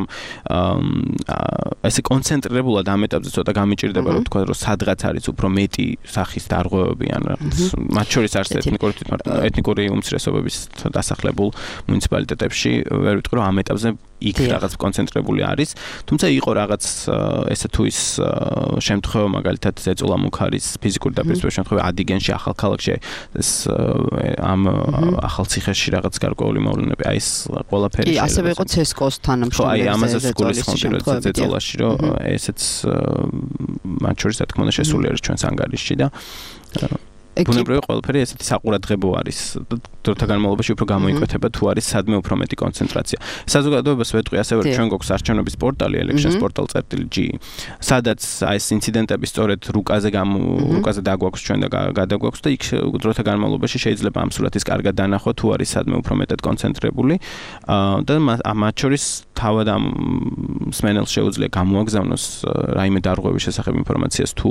Speaker 5: ესე კონცენტრირებულად ამ ეტაპზე ცოტა გამიჭირდება რომ თქვა რომ სადღაც არის უფრო მეტი სახის დარღვევები ან რაღაც მათ შორის არის ეთნიკური ეთნიკური უმცირესობების დასახლებულ მუნიციპალიტეტებში ვერ ვიტყვი რომ ამ ეტაპზე იქ რაღაც კონცენტრირებული არის თუმცა იყო რაღაც ესე თუ ის შემთხვევა მაგალითად ზეწოლა მუქარის ფიზიკური დაპირისპირების შემთხვევა ადიგენში ახალქალაქში ეს ამ ახალციხეში რაღაც გარკვეული მოვლენები აი ეს ყველაფერი
Speaker 3: კი ასევე იყო ცესკოს თანამშრომლები
Speaker 5: აი ამაზე გულისხმობდი რომ ზეწოლაში რომ ესეც მათ შორის რა თქმა უნდა შესული არის ჩვენს ანგარიშში და ბუნებრივი ყველაფერი ესეთი საყურადღებო არის დროთა განმავლობაში უფრო გამოიკვეთება თუ არის სადმე უფრო მეტი კონცენტრაცია საზოგადოებას ვეტყვი ასევე რომ ჩვენ გვაქვს არჩევნების პორტალი elections portal.g სადაც აი ეს ინციდენტები სწორედ რუკაზე რუკაზე დაგვაქვს ჩვენ და გადაგვაქვს და იქ დროთა განმავლობაში შეიძლება ამ სურათის კარგად დანახოთ თუ არის სადმე უფრო მეტად კონცენტრირებული და მათ შორის თავად ამ მსმენელს შეუძლია გამოაგზავნოს რაიმე დარღვევის შესახებ ინფორმაციას თუ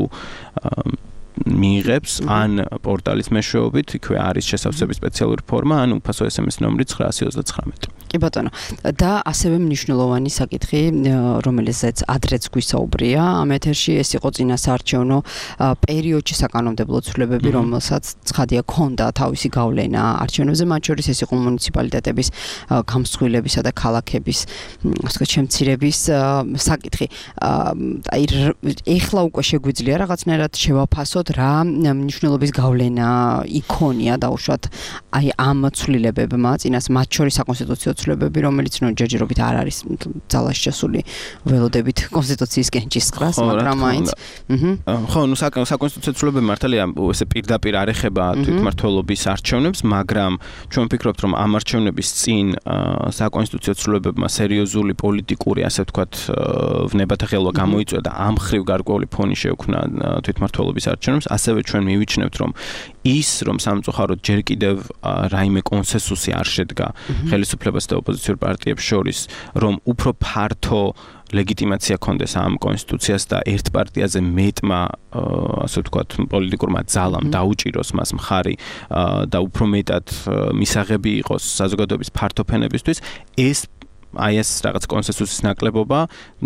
Speaker 5: მიიღებს ან პორტალის მეშვეობით იქვე არის შესავსების სპეციალური ფორმა ან უფასო ეს ემ ეს ნომრი ცხრა ათი ოცდათხმეტ
Speaker 3: კი ბატონო და ასევე მნიშვნელოვანი საკითხი რომელზეც ადრეც გვისაუბრია ამ ეთერში ეს იყო წინასაარჩევნო პერიოდში საკანონმდებლო ცვლილებები რომელსაც ცხადია ქონდა თავისი გავლენა არჩევნებზე მათ შორის ეს იყო მუნიციპალიტეტების გამსხვილებისა და ქალაქების ასე შემცირების საკითხი აი ეხლა უკვე შეგვიძლია რაღაცნაირად შევაფასოთ რა მნიშვნელობის გავლენა იქონია დაუშვათ აი ამ ცვლილებებმა წინას მათ შორის საკონსტიტუციო ცვლილებები რომელიც ნუ ჯერჯერობით არ არის ძალაში შესული ველოდებით კონსტიტუციის კენჭისყრას მაგრამ მაინც
Speaker 5: ხო ნუ საკონსტიტუციო ცვლილებები მართალია ესე პირდაპირ არ ეხება თვითმმართველობის არჩევნებს მაგრამ ჩვენ ვფიქრობთ რომ ამ არჩევნების წინ საკონსტიტუციო ცვლილებებმა სერიოზული პოლიტიკური ასე ვთქვათ ვნებათა ხელვა გამოიწვია და ამ ხრივ გარკვეული ფონი შეუქმნა თვითმმართველობის არჩევნებს ასევე ჩვენ მივიჩნევთ რომ ის რომ სამწუხაროდ ჯერ კიდევ რაიმე კონსენსუსი არ შედგა ხელისუფლებას და ოპოზიციურ პარტიებს შორის რომ უფრო ფართო ლეგიტიმაცია კონდეს ამ კონსტიტუციას და ერთ პარტიაზე მეტმა ასე ვთქვათ პოლიტიკურმა ძალამ დაუჭიროს მას მხარი და უფრო მეტად მისაღები იყოს საზოგადოების ფართო ფენებისთვის ეს აი ეს რაღაც კონსენსუსის ნაკლებობა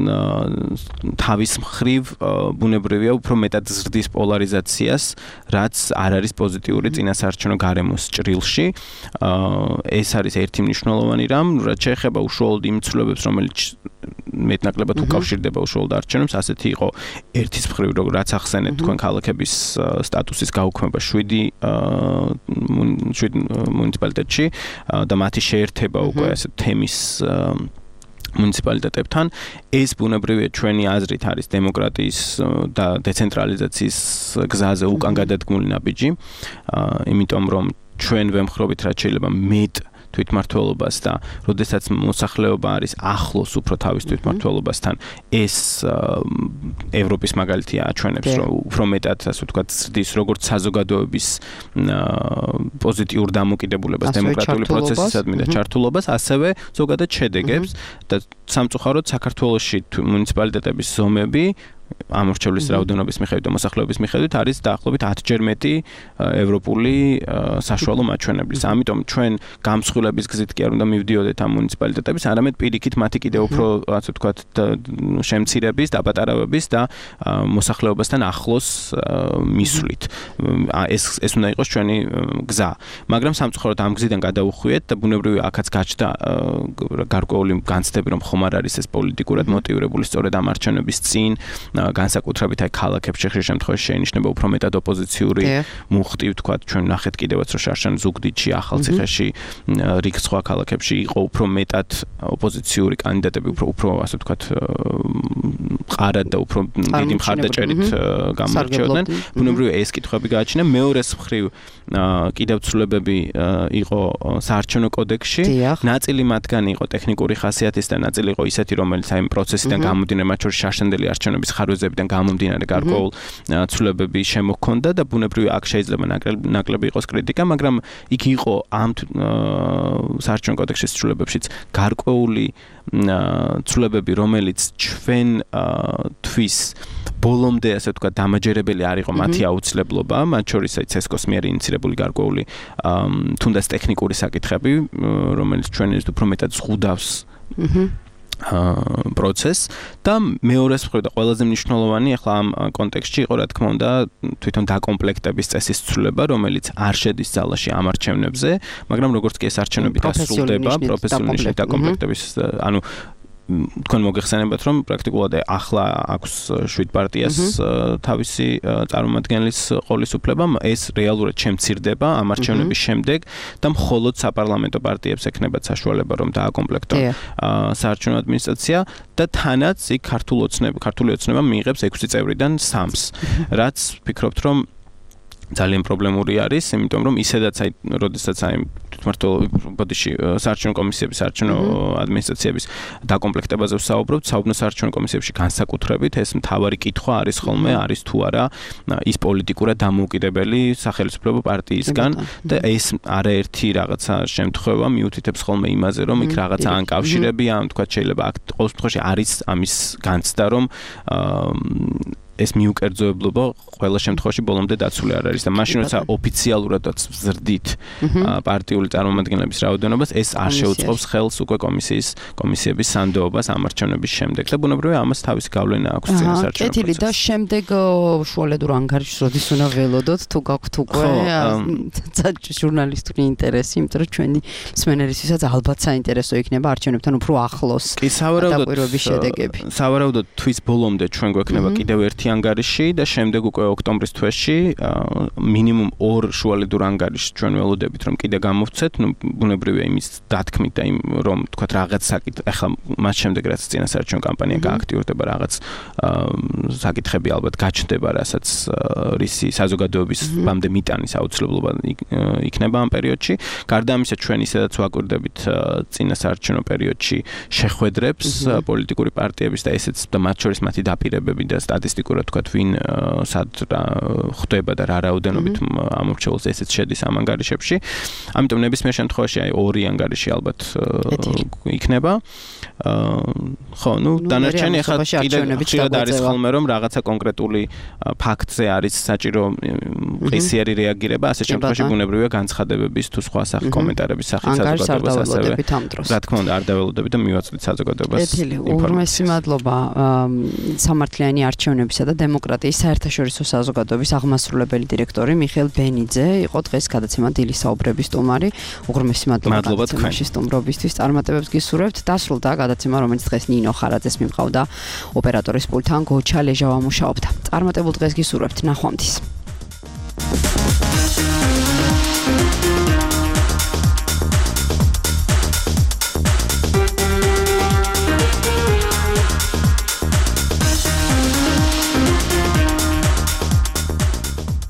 Speaker 5: თავის მხრივ ბუნებრივია უფრო მეტად ზრდის პოლარიზაციას რაც არ არის პოზიტიური წინასაარჩევნო გარემოს ჭრილში ეს არის ერთი მნიშვნელოვანი რამ რაც შეეხება უშუალოდ იმ ცვლილებებს რომელიც მეტნაკლებად უკავშირდება უშუალოდ არჩევნებს ასეთი იყო ერთის მხრივ რაც ახსენეთ თქვენ ქალაქების სტატუსის გაუქმება შვიდი მუნიციპალიტეტში და მათი შეერთება უკვე ასე თემის მუნიციპალიტეტებთან ეს ბუნებრივია ჩვენი აზრით არის დემოკრატიის და დეცენტრალიზაციის გზაზე უკან გადადგმული ნაბიჯი. იმიტომ რომ ჩვენ ვემხრობით რაც შეიძლება მეტ თვითმმართველობას და როდესაც მოსახლეობა არის ახლოს უფრო თავის თვითმმართველობასთან ეს ევროპის მაგალითია აჩვენებს რომ უფრო მეტად ასე ვთქვათ ზრდის როგორც საზოგადოების პოზიტიურ დამოკიდებულებას დემოკრატიული პროცესისადმი და ჩართულობას ასევე ზოგადად შედეგებს და სამწუხაროდ საქართველოში მუნიციპალიტეტების ზომები ამორჩევლის რაოდენობის მიხედვით და მოსახლეობის მიხედვით არის დაახლოებით ათჯერ მეტი ევროპული საშუალო მაჩვენებლის. ამიტომ ჩვენ გამსხვილების გზით კი არ უნდა მივდიოდეთ ამ მუნიციპალიტეტების, არამედ პირიქით მათი კიდევ უფრო ასე ვთქვათ შემცირების, დაპატარავების და მოსახლეობასთან ახლოს მისვლით. ეს ეს უნდა იყოს ჩვენი გზა. მაგრამ სამწუხაროდ ამ გზიდან გადაუხვიეთ და ბუნებრივია აქაც გაჩნდა გარკვეული განცდები რომ ხომ არ არის ეს პოლიტიკურად მოტივირებული სწორედ ამ არჩევნების წინ განსაკუთრებით აი ქალაქებში ხშირ შემთხვევაში შეინიშნება უფრო მეტად ოპოზიციური მუხტი ვთქვათ ჩვენ ნახეთ კიდევაც რომ შარშან ზუგდიდში ახალციხეში რიგ სხვა ქალაქებში იყო უფრო მეტად ოპოზიციური კანდიდატები უფრო უფრო ასე ვთქვათ ყარად და უფრო დიდი მხარდაჭერით გამოირჩეოდნენ ბუნებრივია ეს კითხვები გააჩნია მეორეს მხრივ კიდევ ცვლილებები იყო საარჩევნო კოდექსში ნაწილი მათგანი იყო ტექნიკური ხასიათის და ნაწილი იყო ისეთი რომელიც აი პროცესიდან გამომდინარე მათ შორის შარშანდელი არჩევნების ხარვეზებიდან გამომდინარე გარკვეულ ცვლილებები შემოქონდა და ბუნებრივია აქ შეიძლება ნაკლები იყოს კრიტიკა, მაგრამ იქ იყო ამ საარჩევნო კოდექსის ცვლილებებშიც გარკვეული ცვლილებები, რომელიც ჩვენ თვის ბოლომდე ასე ვთქვათ დამაჯერებელი არ იყო მათი აუცილებლობა, მათ შორის აი ცესკოს მიერ ინიცირებული გარკვეული თუნდაც ტექნიკური საკითხები, რომელიც ჩვენს უფრო მეტად ზღუდავს პროცესს და მეორეს მხრივ და ყველაზე მნიშვნელოვანი ახლა ამ კონტექსტში იყო რა თქმა უნდა თვითონ დაკომპლექტების წესის ცვლილება რომელიც არ შედის ძალაში ამ არჩევნებზე მაგრამ როგორც კი ეს არჩევნები დასრულდება პროფესიონალური დაკომპლექტების ანუ თქვენ მოგეხსენებათ რომ პრაქტიკულად ახლა აქვს შვიდ პარტიას თავისი წარმომადგენლის ყოლისუფლება ეს რეალურად შემცირდება ამ არჩევნების შემდეგ და მხოლოდ საპარლამენტო პარტიებს ექნებათ საშუალება რომ დააკომპლექტონ საარჩევნო ადმინისტრაცია და თანაც იქ ქართულ ოცნები ქართული ოცნება მიიღებს ექვსი წევრიდან სამს რაც ვფიქრობთ რომ ძალიან პრობლემური არის, იმიტომ რომ ისედაც აი როდესაც აი თვითმმართველობის ბოდიში საარჩევნო კომისიების საარჩევნო ადმინისტრაციების დაკომპლექტებაზე ვსაუბრობთ, საუბნო საარჩევნო კომისიებში განსაკუთრებით ეს მთავარი კითხვა არის ხოლმე, არის თუ არა ის პოლიტიკურად დამოუკიდებელი სახელმწიფო პარტიისგან და ეს არაერთი რაღაცა შემთხვევა მიუთითებს ხოლმე იმაზე, რომ იქ რაღაცა ანკავშირები, ან თქვა შეიძლება აქ ყოველ შემთხვევაში არის ამის განცდა, რომ ეს მიუკერძოებლობა ყველა შემთხვევაში ბოლომდე დაცული არ არის და მაშინ როცა ოფიციალურადაც ზრდით პარტიული წარმომადგენლების რაოდენობას ეს არ შეუწყობს ხელს უკვე კომისიის კომისიების სანდოობას ამ არჩევნების შემდეგ და ბუნებრივია ამას თავისი გავლენა აქვს წინასაარჩევნო პროცესში. კეთილი
Speaker 3: და შემდეგ შუალედურ ანგარიშს როდის უნდა ველოდოთ თუ გაქვთ უკვე ჟურნალისტური ინტერესი, იმიტომ რომ ჩვენი მსმენელისთვისაც ალბათ საინტერესო იქნება არჩევნებთან უფრო ახლოს დაკვირვების შედეგები.
Speaker 5: სავარაუდოდ თვის ბოლომდე ჩვენ გვექნება კიდევ ერთი ანგარიში და შემდეგ უკვე ოქტომბრის თვეში მინიმუმ ორ შუალედურ ანგარიშს ჩვენ ველოდებით რომ კიდე გამოვცეთ, ну ბუნებრივია იმის დათქმით და იმ რომ თქვა რაღაც საკითხი ახლა მას შემდეგ რაც წინასაარჩევნო კამპანია გააქტიურდება რაღაც საკითხები ალბათ გაჩნდება, რასაც რისი საზოგადოების ბამდე მიტანის აუცილებლობა იქნება ამ პერიოდში. გარდა ამისა ჩვენ ისედაც ვაკვირდებით წინასაარჩევნო პერიოდში შეხვედრებს პოლიტიკური პარტიების და ესეც და მათ შორის მათი დაპირებები და სტატისტიკურად თქვა ვინ სად ხვდება და რა რაოდენობით ამორჩეულს ესეც შედის ამ ანგარიშებში. ამიტომ ნებისმიერ შემთხვევაში აი ორი ანგარიში ალბათ იქნება. ხო, ну დანარჩენი ახლა კიდევ ხშირად არის ხოლმე რომ რაღაცა კონკრეტული ფაქტზე არის საჭირო ყისიერი რეაგირება, ასე შემთხვევაში ბუნებრივია განცხადებების თუ სხვა სახის კომენტარების სახით საზოგადოებას ასევე. რა თქმა უნდა არ დაველოდებით და მივაწვდით საზოგადოებას.
Speaker 3: ეთილი, ურმესი მადლობა სამართლიანი არჩევნებისა და დემოკრატიის საერთაშორისო საზოგადოების აღმასრულებელი დირექტორი მიხეილ ბენიძე იყო დღეს გადაცემა დილის საუბრების სტუმარი. უღრმესი მადლობა თქვენში სტუმრობისთვის. წარმატებებს გისურვებთ. დასრულდა გადაცემა, რომელიც დღეს ნინო ხარაძეს მიმყავდა ოპერატორის პულტთან გოჩა ლეჟავა მუშაობდა. წარმატებულ დღეს გისურვებთ. ნახვამდის.